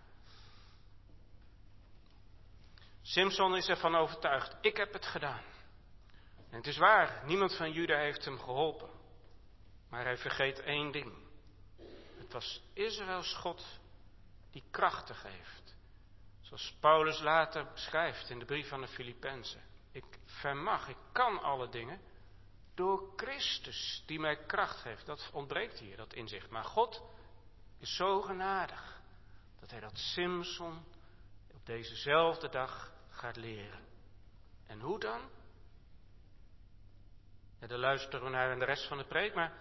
Simson is ervan overtuigd, ik heb het gedaan. En het is waar, niemand van Juda heeft hem geholpen. Maar hij vergeet één ding. Het was Israëls God die krachten geeft. Zoals Paulus later beschrijft in de brief aan de Filippenzen. Ik kan alle dingen door Christus die mij kracht geeft. Dat ontbreekt hier, dat inzicht. Maar God is zo genadig dat hij dat Simson op dezezelfde dag gaat leren. En hoe dan? Ja, daar luisteren we naar in de rest van de preek, maar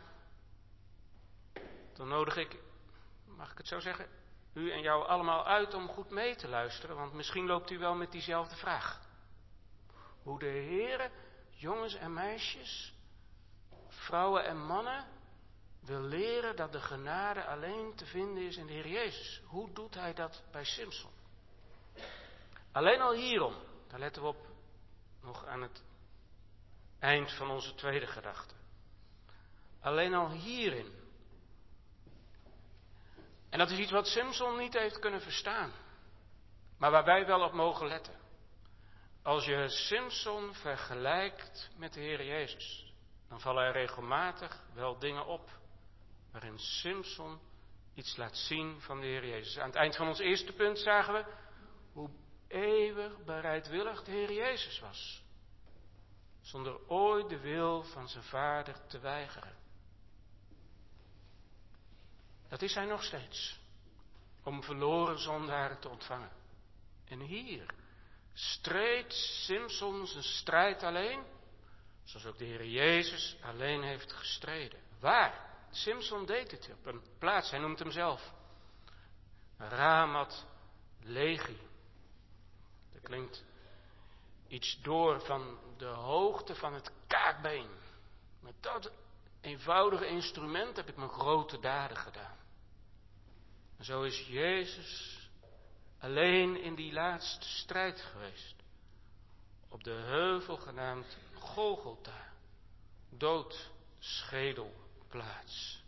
dan nodig ik, mag ik het zo zeggen, u en jou allemaal uit om goed mee te luisteren, want misschien loopt u wel met diezelfde vraag. Hoe de Heere jongens en meisjes, vrouwen en mannen wil leren dat de genade alleen te vinden is in de Heer Jezus. Hoe doet hij dat bij Simson? Alleen al hierom, daar letten we op nog aan het eind van onze tweede gedachte. Alleen al hierin. En dat is iets wat Simson niet heeft kunnen verstaan. Maar waar wij wel op mogen letten. Als je Simson vergelijkt met de Heer Jezus, dan vallen er regelmatig wel dingen op waarin Simson iets laat zien van de Heer Jezus. Aan het eind van ons eerste punt zagen we hoe eeuwig bereidwillig de Heer Jezus was. Zonder ooit de wil van zijn Vader te weigeren. Dat is hij nog steeds. Om verloren zondaren te ontvangen. En hier streed Simson zijn strijd alleen. Zoals ook de Heer Jezus alleen heeft gestreden. Waar? Simson deed het op een plaats. Hij noemt hem zelf. Ramat Legi. Er klinkt iets door van de hoogte van het kaakbeen. Maar eenvoudige instrument heb ik mijn grote daden gedaan. En zo is Jezus alleen in die laatste strijd geweest. Op de heuvel genaamd Golgotha, doodschedelplaats.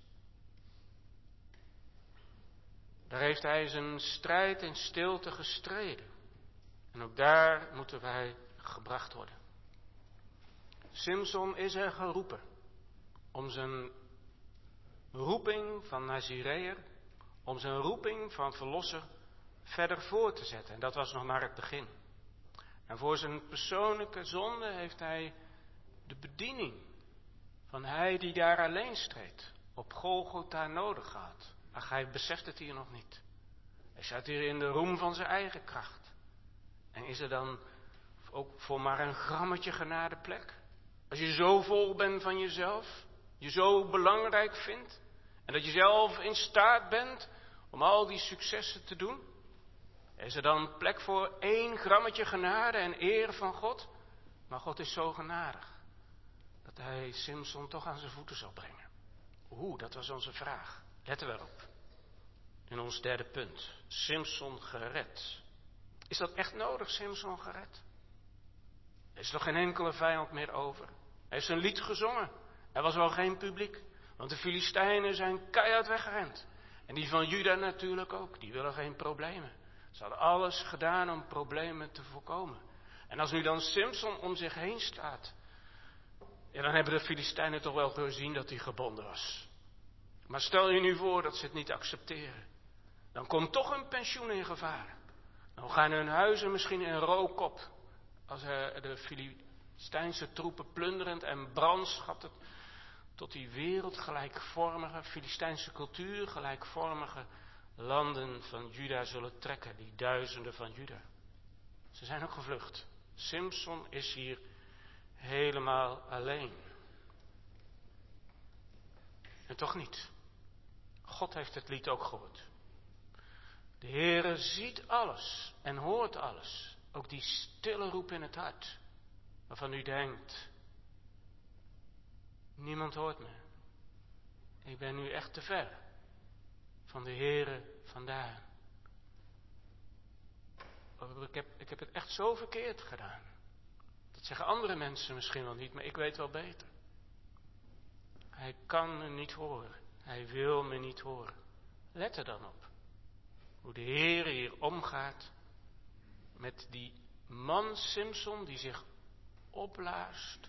Daar heeft hij zijn strijd in stilte gestreden. En ook daar moeten wij gebracht worden. Simson is er geroepen om zijn roeping van Nazireër, om zijn roeping van verlosser verder voor te zetten. En dat was nog maar het begin. En voor zijn persoonlijke zonde heeft hij de bediening van hij die daar alleen streed op Golgotha nodig gehad. Ach, hij beseft het hier nog niet. Hij zat hier in de roem van zijn eigen kracht. En is er dan ook voor maar een grammetje genade plek? Als je zo vol bent van jezelf, je zo belangrijk vindt, en dat je zelf in staat bent om al die successen te doen, is er dan plek voor 1 grammetje genade en eer van God? Maar God is zo genadig dat hij Simson toch aan zijn voeten zal brengen. Hoe, dat was onze vraag. Let er wel op. In ons derde punt. Simson gered. Is dat echt nodig, Simson gered? Er is nog geen enkele vijand meer over. Hij heeft zijn lied gezongen. Er was wel geen publiek. Want de Filistijnen zijn keihard weggerend. En die van Juda natuurlijk ook. Die willen geen problemen. Ze hadden alles gedaan om problemen te voorkomen. En als nu dan Simson om zich heen staat, ja, dan hebben de Filistijnen toch wel gezien dat hij gebonden was. Maar stel je nu voor dat ze het niet accepteren. Dan komt toch hun pensioen in gevaar. Dan gaan hun huizen misschien in rook op. Als de Filistijnse troepen plunderend en brandschattend tot die wereldgelijkvormige, Filistijnse cultuur gelijkvormige landen van Juda zullen trekken. Die duizenden van Juda. Ze zijn ook gevlucht. Simson is hier helemaal alleen. En toch niet. God heeft het lied ook gehoord. De Heere ziet alles en hoort alles. Ook die stille roep in het hart. Waarvan u denkt, niemand hoort me. Ik ben nu echt te ver van de Heere vandaan. Ik heb het echt zo verkeerd gedaan. Dat zeggen andere mensen misschien wel niet, maar ik weet wel beter. Hij kan me niet horen. Hij wil me niet horen. Let er dan op. Hoe de Heer hier omgaat met die man Simson die zich opblaast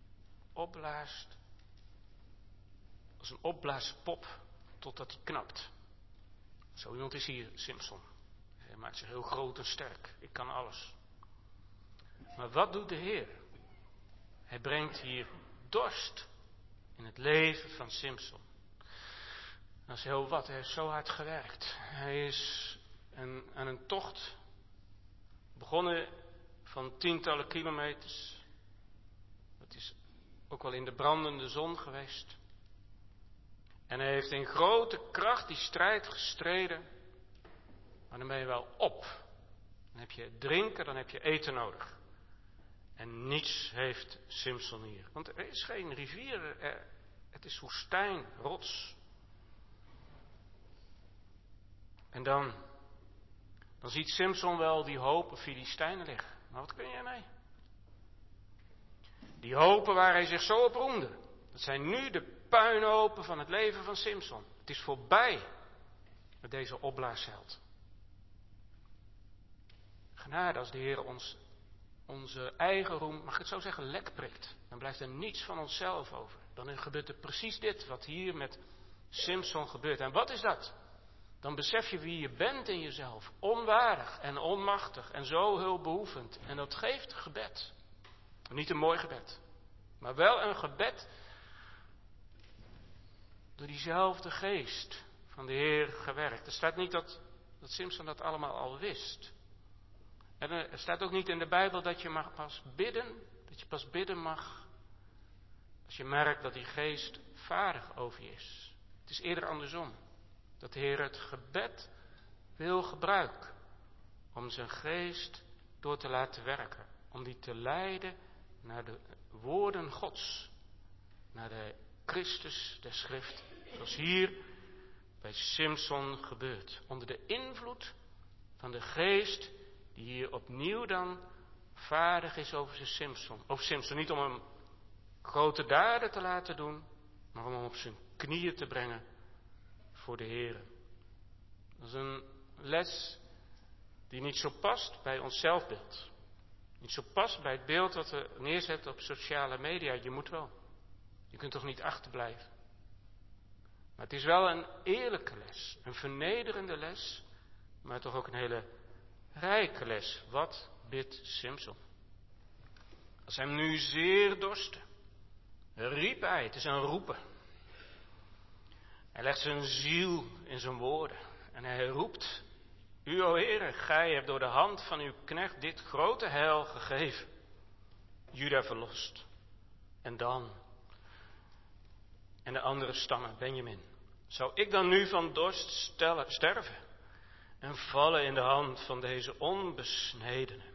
als een opblaaspop totdat hij knapt. Zo iemand is hier Simson. Hij maakt zich heel groot en sterk. Ik kan alles. Maar wat doet de Heer? Hij brengt hier dorst in het leven van Simson. Dat is heel wat. Hij heeft zo hard gewerkt. Hij is aan een tocht begonnen van tientallen kilometers. Dat is ook wel in de brandende zon geweest. En hij heeft in grote kracht die strijd gestreden. Maar dan ben je wel op. Dan heb je drinken, dan heb je eten nodig. En niets heeft Simson hier. Want er is geen rivier. Het is woestijn, rots. En dan ziet Simson wel die hopen Filistijnen liggen. Maar wat kun je ermee? Die hopen waar hij zich zo op roemde. Dat zijn nu de puinhopen van het leven van Simson. Het is voorbij met deze opblaasheld. Genade als de Heer ons onze eigen roem, mag ik het zo zeggen, lek prikt. Dan blijft er niets van onszelf over. Dan gebeurt er precies dit wat hier met Simson gebeurt. En wat is dat? Dan besef je wie je bent in jezelf. Onwaardig en onmachtig en zo hulpbehoevend. En dat geeft gebed. Niet een mooi gebed. Maar wel een gebed door diezelfde geest van de Heer gewerkt. Er staat niet dat Simson dat allemaal al wist. En er staat ook niet in de Bijbel dat je pas bidden mag als je merkt dat die geest vaardig over je is. Het is eerder andersom. Dat de Heer het gebed wil gebruiken om zijn geest door te laten werken. Om die te leiden naar de woorden Gods. Naar de Christus der Schrift. Zoals hier bij Simson gebeurt. Onder de invloed van de geest die hier opnieuw dan vaardig is over Simson. Niet om hem grote daden te laten doen, maar om hem op zijn knieën te brengen voor de Heer. Dat is een les die niet zo past bij ons zelfbeeld. Niet zo past bij het beeld dat we neerzetten op sociale media. Je moet wel. Je kunt toch niet achterblijven. Maar het is wel een eerlijke les. Een vernederende les. Maar toch ook een hele rijke les. Wat bidt Simson? Als hem nu zeer dorstte, riep hij. Het is een roepen. Hij legt zijn ziel in zijn woorden. En hij roept. U, o Heere, gij hebt door de hand van uw knecht dit grote heil gegeven. Juda verlost. En dan. En de andere stammen, Benjamin. Zou ik dan nu van dorst sterven? En vallen in de hand van deze onbesnedenen?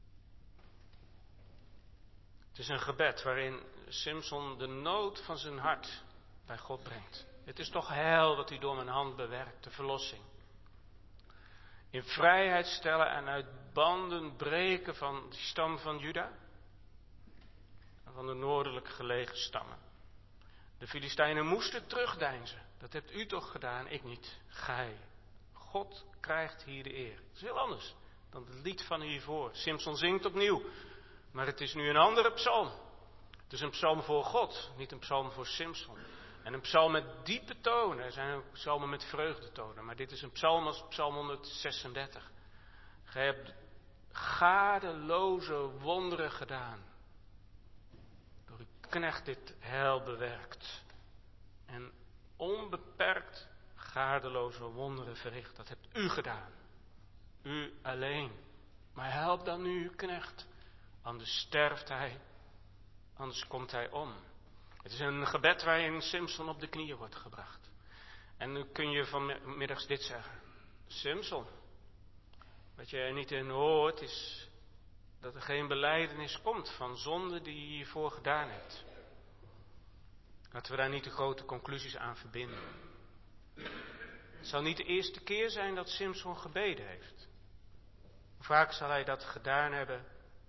Het is een gebed waarin Simson de nood van zijn hart bij God brengt. Het is toch heil wat u door mijn hand bewerkt, de verlossing. In vrijheid stellen en uit banden breken van die stam van Juda. En van de noordelijk gelegen stammen. De Filistijnen moesten terugdeinzen. Dat hebt u toch gedaan, ik niet. Gij. God krijgt hier de eer. Dat is heel anders dan het lied van hiervoor. Simson zingt opnieuw. Maar het is nu een andere psalm. Het is een psalm voor God, niet een psalm voor Simson. En een psalm met diepe tonen. Er zijn ook psalmen met vreugdetonen. Maar dit is een psalm als psalm 136. Gij hebt gadeloze wonderen gedaan. Door uw knecht dit heil bewerkt. En onbeperkt gadeloze wonderen verricht. Dat hebt u gedaan. U alleen. Maar help dan nu uw knecht. Anders sterft hij. Anders komt hij om. Het is een gebed waarin Simson op de knieën wordt gebracht. En nu kun je vanmiddags dit zeggen. Simson, wat je er niet in hoort is dat er geen belijdenis komt van zonde die je hiervoor gedaan hebt. Laten we daar niet de grote conclusies aan verbinden. Het zal niet de eerste keer zijn dat Simson gebeden heeft. Vaak zal hij dat gedaan hebben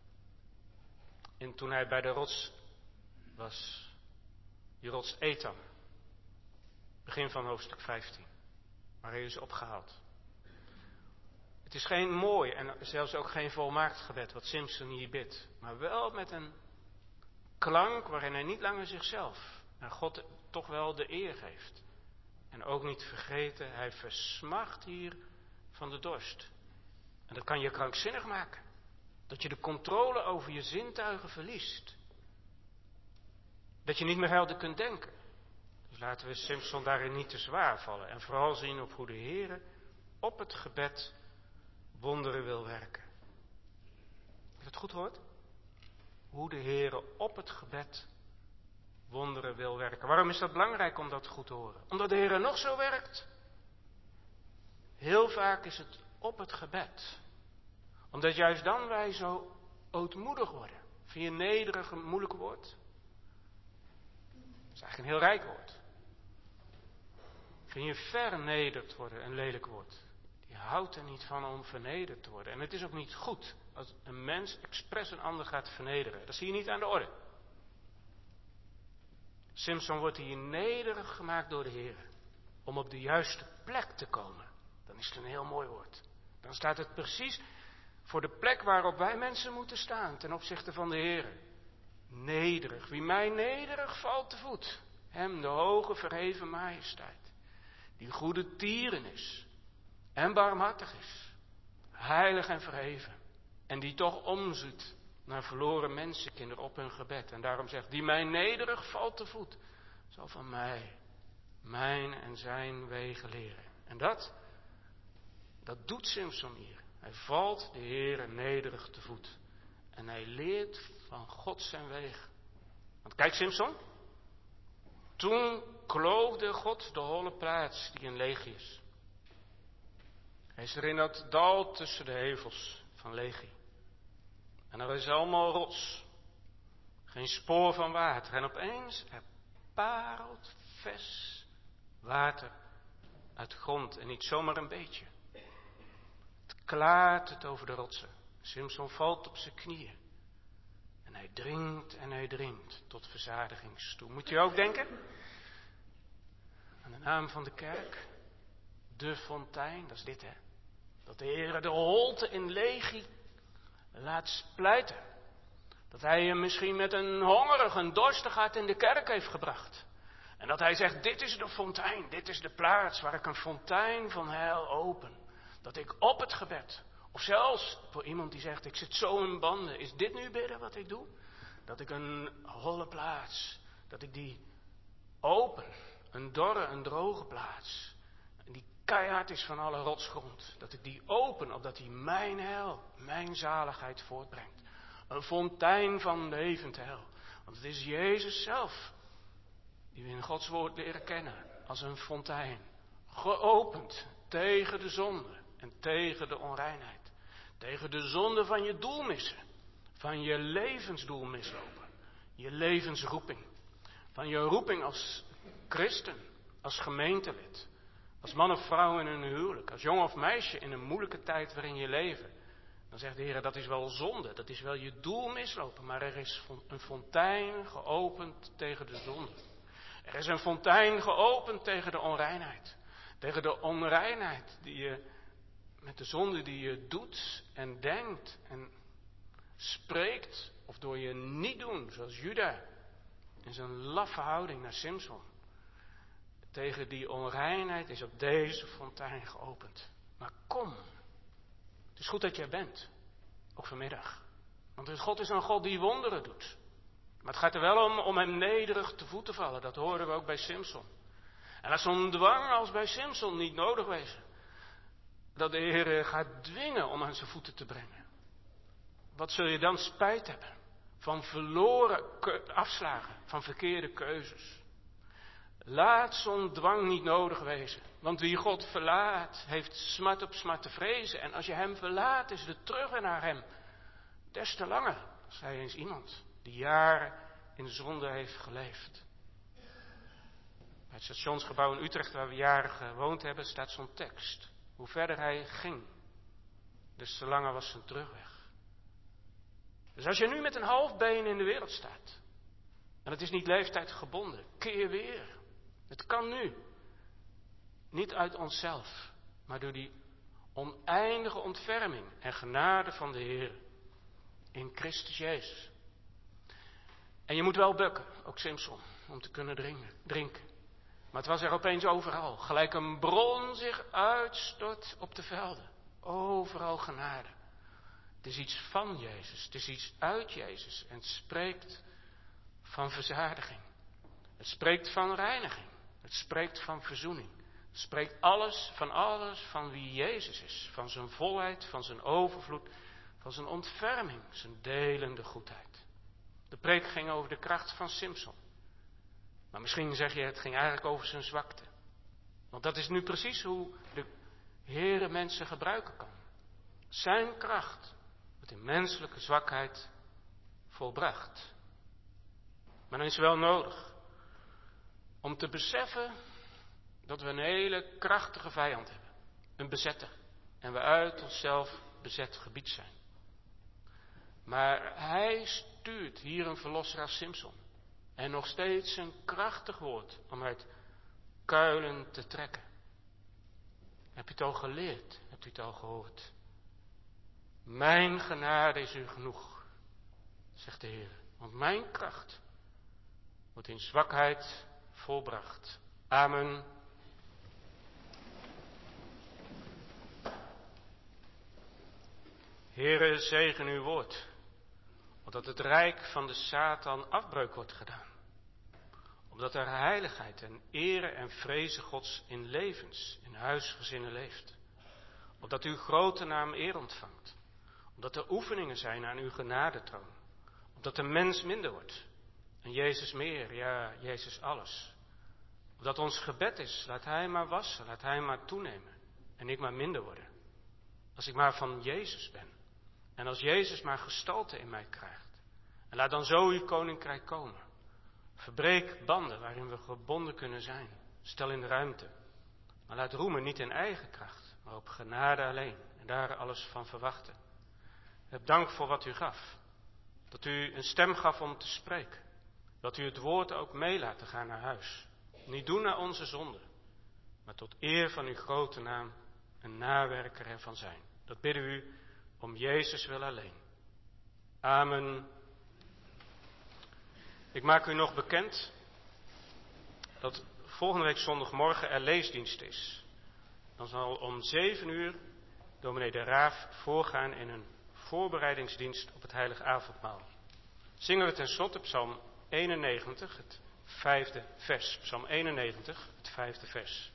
toen hij bij de rots was. Die rots Etam. Begin van hoofdstuk 15. Waar hij is opgehaald. Het is geen mooi en zelfs ook geen volmaakt gebed wat Simson hier bidt. Maar wel met een klank waarin hij niet langer zichzelf, maar God toch wel de eer geeft. En ook niet vergeten, hij versmacht hier van de dorst. En dat kan je krankzinnig maken. Dat je de controle over je zintuigen verliest. Dat je niet meer helder kunt denken. Dus laten we Simson daarin niet te zwaar vallen. En vooral zien op hoe de Heer op het gebed wonderen wil werken. Heb je het goed gehoord? Hoe de Heer op het gebed wonderen wil werken. Waarom is dat belangrijk om dat goed te horen? Omdat de Heer nog zo werkt. Heel vaak is het op het gebed. Omdat juist dan wij zo ootmoedig worden. Vind je nederig een moeilijk woord? Dat is eigenlijk een heel rijk woord. Vind je vernederd worden een lelijk woord? Die houdt er niet van om vernederd te worden. En het is ook niet goed als een mens expres een ander gaat vernederen. Dat zie je niet aan de orde. Simson wordt hier nederig gemaakt door de Heer. Om op de juiste plek te komen. Dan is het een heel mooi woord. Dan staat het precies voor de plek waarop wij mensen moeten staan ten opzichte van de Heer. Nederig. Wie mij nederig valt te voet. Hem de hoge verheven majesteit. Die goede tieren is. En barmhartig is. Heilig en verheven. En die toch omziet naar verloren mensenkinderen op hun gebed. En daarom zegt, die mij nederig valt te voet. Zal van mij, mijn en zijn wegen leren. En dat doet Simson hier. Hij valt de Heere nederig te voet. En hij leert van God zijn wegen. Want kijk Simson. Toen kloofde God de holle plaats die in Legie is. Hij is er in dat dal tussen de hevels van Legie. En er is allemaal rots. Geen spoor van water. En opeens, er parelt vers water uit de grond. En niet zomaar een beetje. Het klaart het over de rotsen. Simson valt op zijn knieën. En hij drinkt tot verzadigingstoe. Moet je ook denken aan de naam van de kerk? De fontein, dat is dit hè. Dat de Heer de holte in legie laat splijten. Dat hij hem misschien met een hongerig en dorstig hart in de kerk heeft gebracht. En dat hij zegt, dit is de fontein, dit is de plaats waar ik een fontein van heil open. Dat ik op het gebed, of zelfs voor iemand die zegt, ik zit zo in banden. Is dit nu bidden wat ik doe? Dat ik een holle plaats, dat ik die open, een dorre, een droge plaats. En die keihard is van alle rotsgrond. Dat ik die open, opdat die mijn heil, mijn zaligheid voortbrengt. Een fontein van levend heil. Want het is Jezus zelf, die we in Gods woord leren kennen, als een fontein. Geopend tegen de zonde en tegen de onreinheid. Tegen de zonde van je doel missen. Van je levensdoel mislopen. Je levensroeping. Van je roeping als christen, als gemeentelid. Als man of vrouw in een huwelijk. Als jong of meisje in een moeilijke tijd waarin je leven. Dan zegt de Heer, dat is wel zonde. Dat is wel je doel mislopen. Maar er is een fontein geopend tegen de zonde. Er is een fontein geopend tegen de onreinheid. Tegen de onreinheid die je, met de zonde die je doet en denkt en spreekt. Of door je niet doen, zoals Juda. In zijn laffe houding naar Simson. Tegen die onreinheid is op deze fontein geopend. Maar kom. Het is goed dat jij bent. Ook vanmiddag. Want God is een God die wonderen doet. Maar het gaat er wel om hem nederig te voeten vallen. Dat horen we ook bij Simson. En als zo'n dwang als bij Simson niet nodig wezen. Dat de Heer gaat dwingen om aan zijn voeten te brengen. Wat zul je dan spijt hebben? Van verloren afslagen. Van verkeerde keuzes. Laat zo'n dwang niet nodig wezen. Want wie God verlaat, heeft smart op smart te vrezen. En als je hem verlaat, is de terugweg naar hem des te langer. Zei eens iemand die jaren in de zonde heeft geleefd. Bij het stationsgebouw in Utrecht, waar we jaren gewoond hebben, staat zo'n tekst. Hoe verder hij ging, des te langer was zijn terugweg. Dus als je nu met een half been in de wereld staat, en het is niet leeftijd gebonden, keer weer. Het kan nu. Niet uit onszelf, maar door die oneindige ontferming en genade van de Heer in Christus Jezus. En je moet wel bukken, ook Simson, om te kunnen drinken. Maar het was er opeens overal, gelijk een bron zich uitstort op de velden. Overal genade. Het is iets van Jezus, het is iets uit Jezus en het spreekt van verzadiging. Het spreekt van reiniging. Het spreekt van verzoening. Het spreekt alles van wie Jezus is. Van zijn volheid, van zijn overvloed, van zijn ontferming, zijn delende goedheid. De preek ging over de kracht van Simson. Maar misschien zeg je, het ging eigenlijk over zijn zwakte. Want dat is nu precies hoe de Heere mensen gebruiken kan. Zijn kracht wordt in menselijke zwakheid volbracht. Maar dan is het wel nodig om te beseffen dat we een hele krachtige vijand hebben. Een bezetter. En we uit onszelf bezet gebied zijn. Maar hij stuurt hier een verlosser als Simson. En nog steeds een krachtig woord om uit kuilen te trekken. Heb je het al geleerd? Hebt u het al gehoord? Mijn genade is u genoeg, zegt de Heer. Want mijn kracht wordt in zwakheid volbracht. Amen. Heere, zegen uw woord, opdat het rijk van de Satan afbreuk wordt gedaan. Opdat er heiligheid en ere en vrezen Gods in levens, in huisgezinnen leeft. Opdat uw grote naam eer ontvangt. Opdat er oefeningen zijn aan uw genadetroon. Opdat de mens minder wordt en Jezus meer, ja, Jezus alles. Opdat ons gebed is, laat hij maar wassen, laat hij maar toenemen en ik maar minder worden. Als ik maar van Jezus ben en als Jezus maar gestalte in mij krijgt. En laat dan zo uw koninkrijk komen. Verbreek banden waarin we gebonden kunnen zijn. Stel in de ruimte. Maar laat roemen niet in eigen kracht, maar op genade alleen. En daar alles van verwachten. Heb dank voor wat u gaf. Dat u een stem gaf om te spreken. Dat u het woord ook mee laten gaan naar huis. Niet doen naar onze zonde, maar tot eer van uw grote naam een nawerker ervan zijn. Dat bidden we u om Jezus wil alleen. Amen. Ik maak u nog bekend dat volgende week zondagmorgen er leesdienst is. Dan zal om 7 uur dominee De Raaf voorgaan in een voorbereidingsdienst op het heilige avondmaal. Zingen we tenslotte Psalm 91, het 5e vers. Psalm 91, het 5e vers.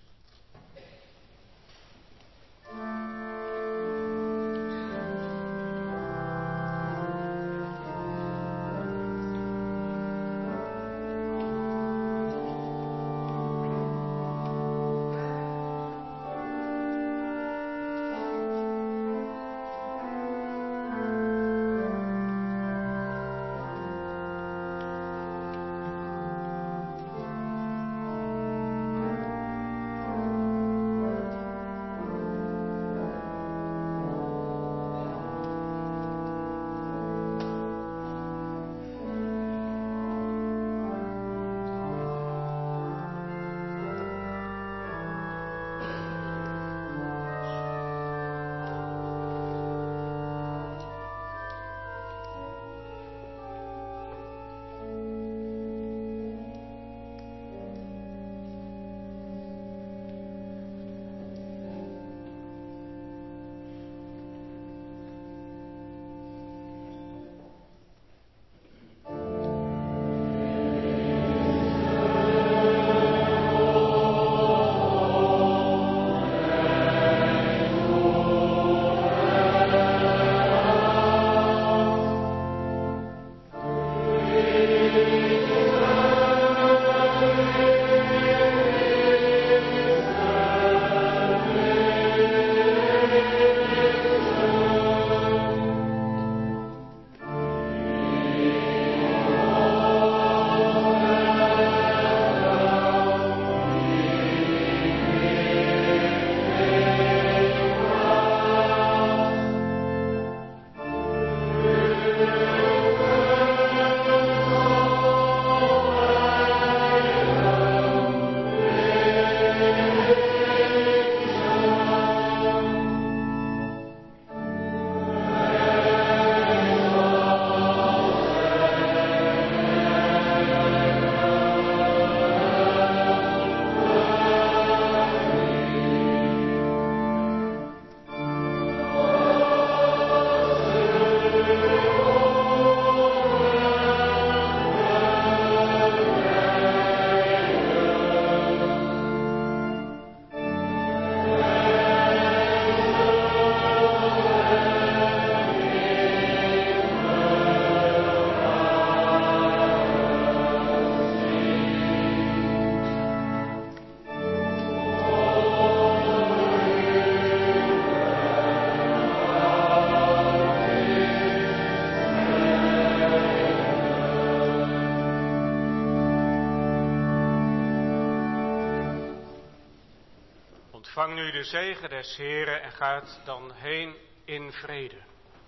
Ontvang nu de zegen des Heren en gaat dan heen in vrede.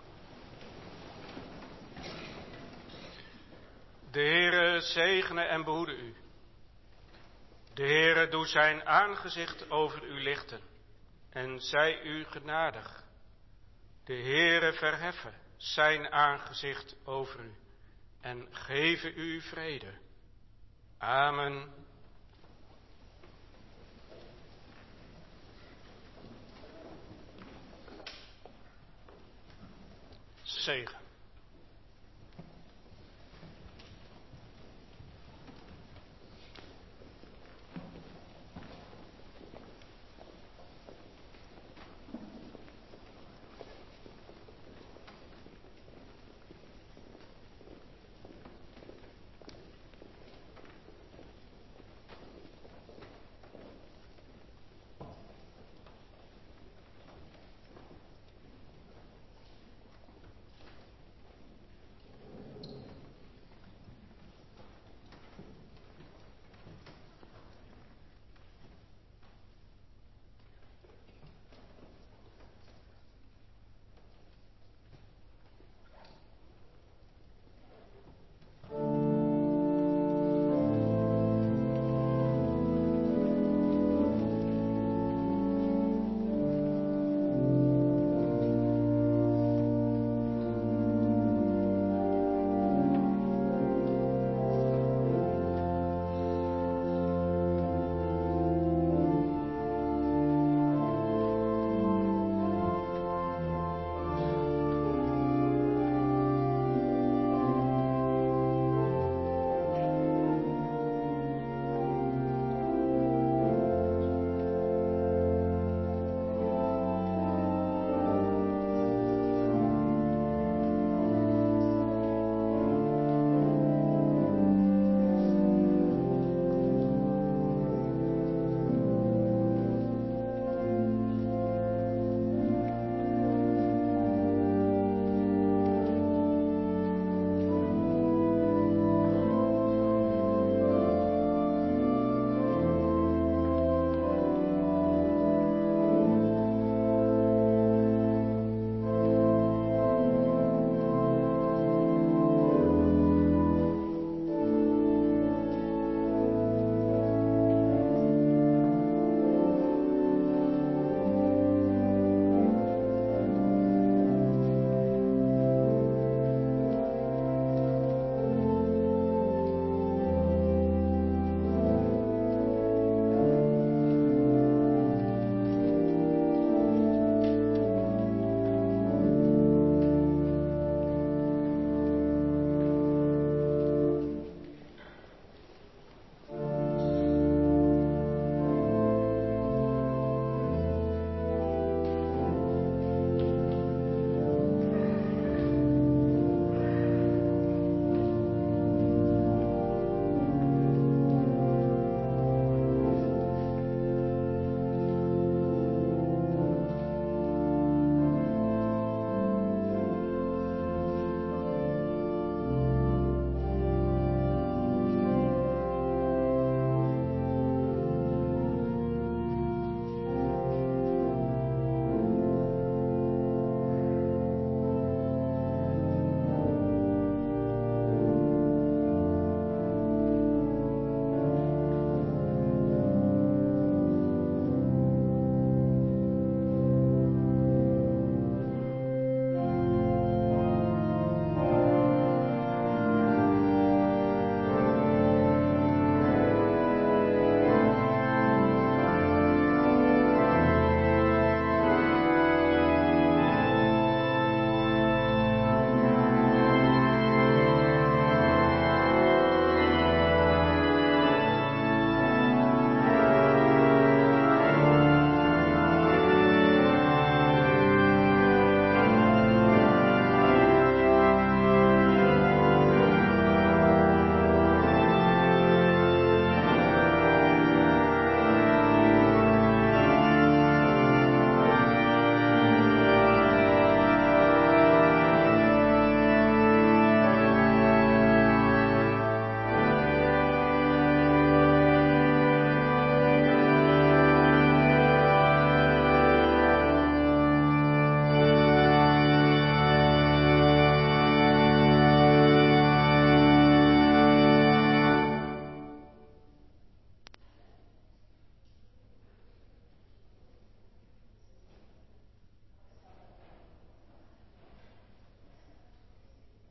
De Heere zegene en behoede u. De Heere doe zijn aangezicht over u lichten en zij u genadig. De Heere verheffen zijn aangezicht over u en geven u vrede. Amen. Zegen.